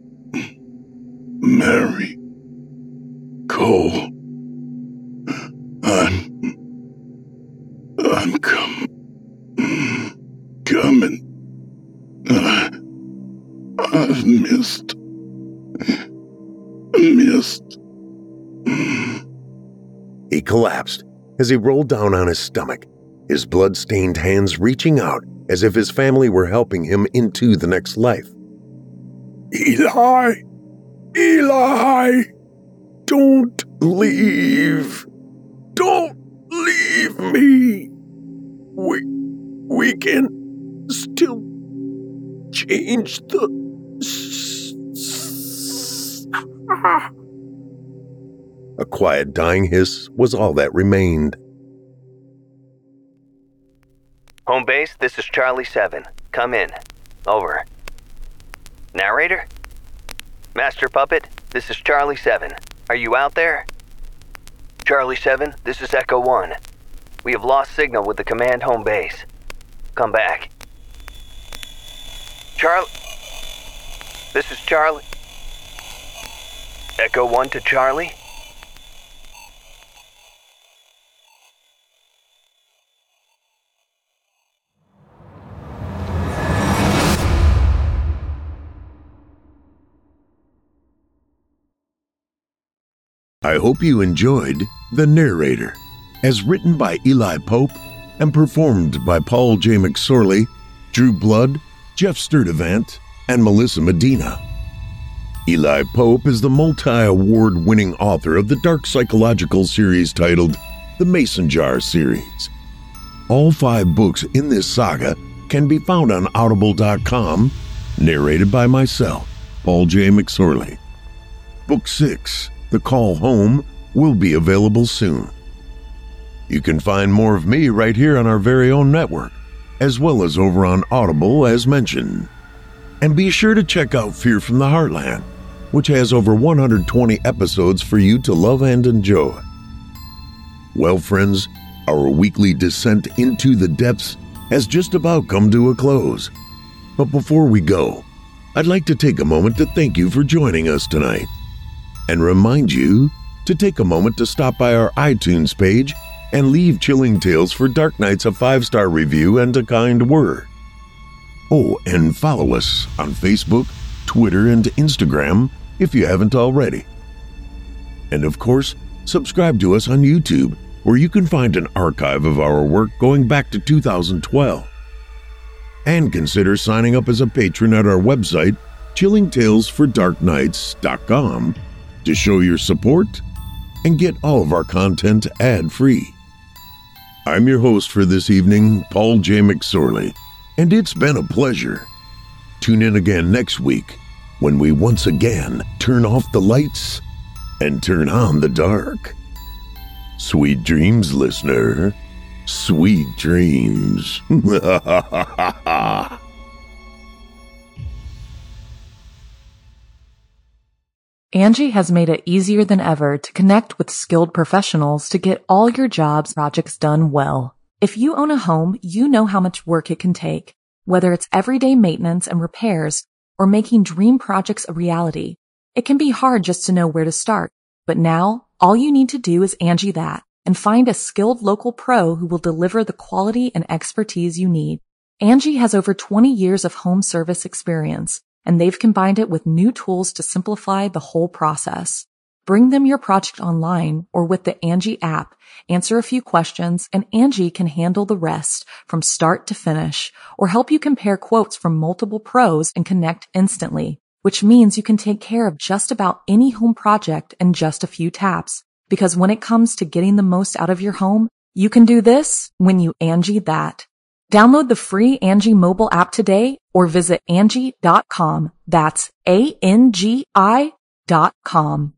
"Mary, Cole, I'm coming. I've missed. He collapsed as he rolled down on his stomach, his blood-stained hands reaching out as if his family were helping him into the next life. Eli, don't leave. Don't leave me. We can still change the... A quiet dying hiss was all that remained. Home base, this is Charlie 7. Come in. Over. Narrator? Master Puppet, this is Charlie 7. Are you out there? Charlie 7, this is Echo 1. We have lost signal with the command home base. Come back. Charlie... This is Charlie... Echo 1 to Charlie? I hope you enjoyed The Narrator, as written by Eli Pope and performed by Paul J. McSorley, Drew Blood, Jeff Sturdivant, and Melissa Medina. Eli Pope is the multi-award-winning author of the dark psychological series titled The Mason Jar series. All 5 books in this saga can be found on Audible.com, narrated by myself, Paul J. McSorley. Book 6, The Call Home, will be available soon. You can find more of me right here on our very own network, as well as over on Audible as mentioned. And be sure to check out Fear from the Heartland, which has over 120 episodes for you to love and enjoy. Well, friends, our weekly descent into the depths has just about come to a close. But before we go, I'd like to take a moment to thank you for joining us tonight, and remind you to take a moment to stop by our iTunes page and leave Chilling Tales for Dark Nights a 5-star review and a kind word. Oh, and follow us on Facebook, Twitter, and Instagram if you haven't already. And of course, subscribe to us on YouTube, where you can find an archive of our work going back to 2012. And consider signing up as a patron at our website, chillingtalesfordarknights.com, to show your support and get all of our content ad-free. I'm your host for this evening, Paul J. McSorley, and it's been a pleasure. Tune in again next week when we once again turn off the lights and turn on the dark. Sweet dreams, listener. Sweet dreams. Angie has made it easier than ever to connect with skilled professionals to get all your jobs projects done well. If you own a home, you know how much work it can take, whether it's everyday maintenance and repairs or making dream projects a reality. It can be hard just to know where to start, but now all you need to do is Angie that and find a skilled local pro who will deliver the quality and expertise you need. Angie has over 20 years of home service experience, and they've combined it with new tools to simplify the whole process. Bring them your project online or with the Angie app, answer a few questions, and Angie can handle the rest from start to finish, or help you compare quotes from multiple pros and connect instantly, which means you can take care of just about any home project in just a few taps. Because when it comes to getting the most out of your home, you can do this when you Angie that. Download the free Angie mobile app today or visit Angie.com. That's ANGI.com.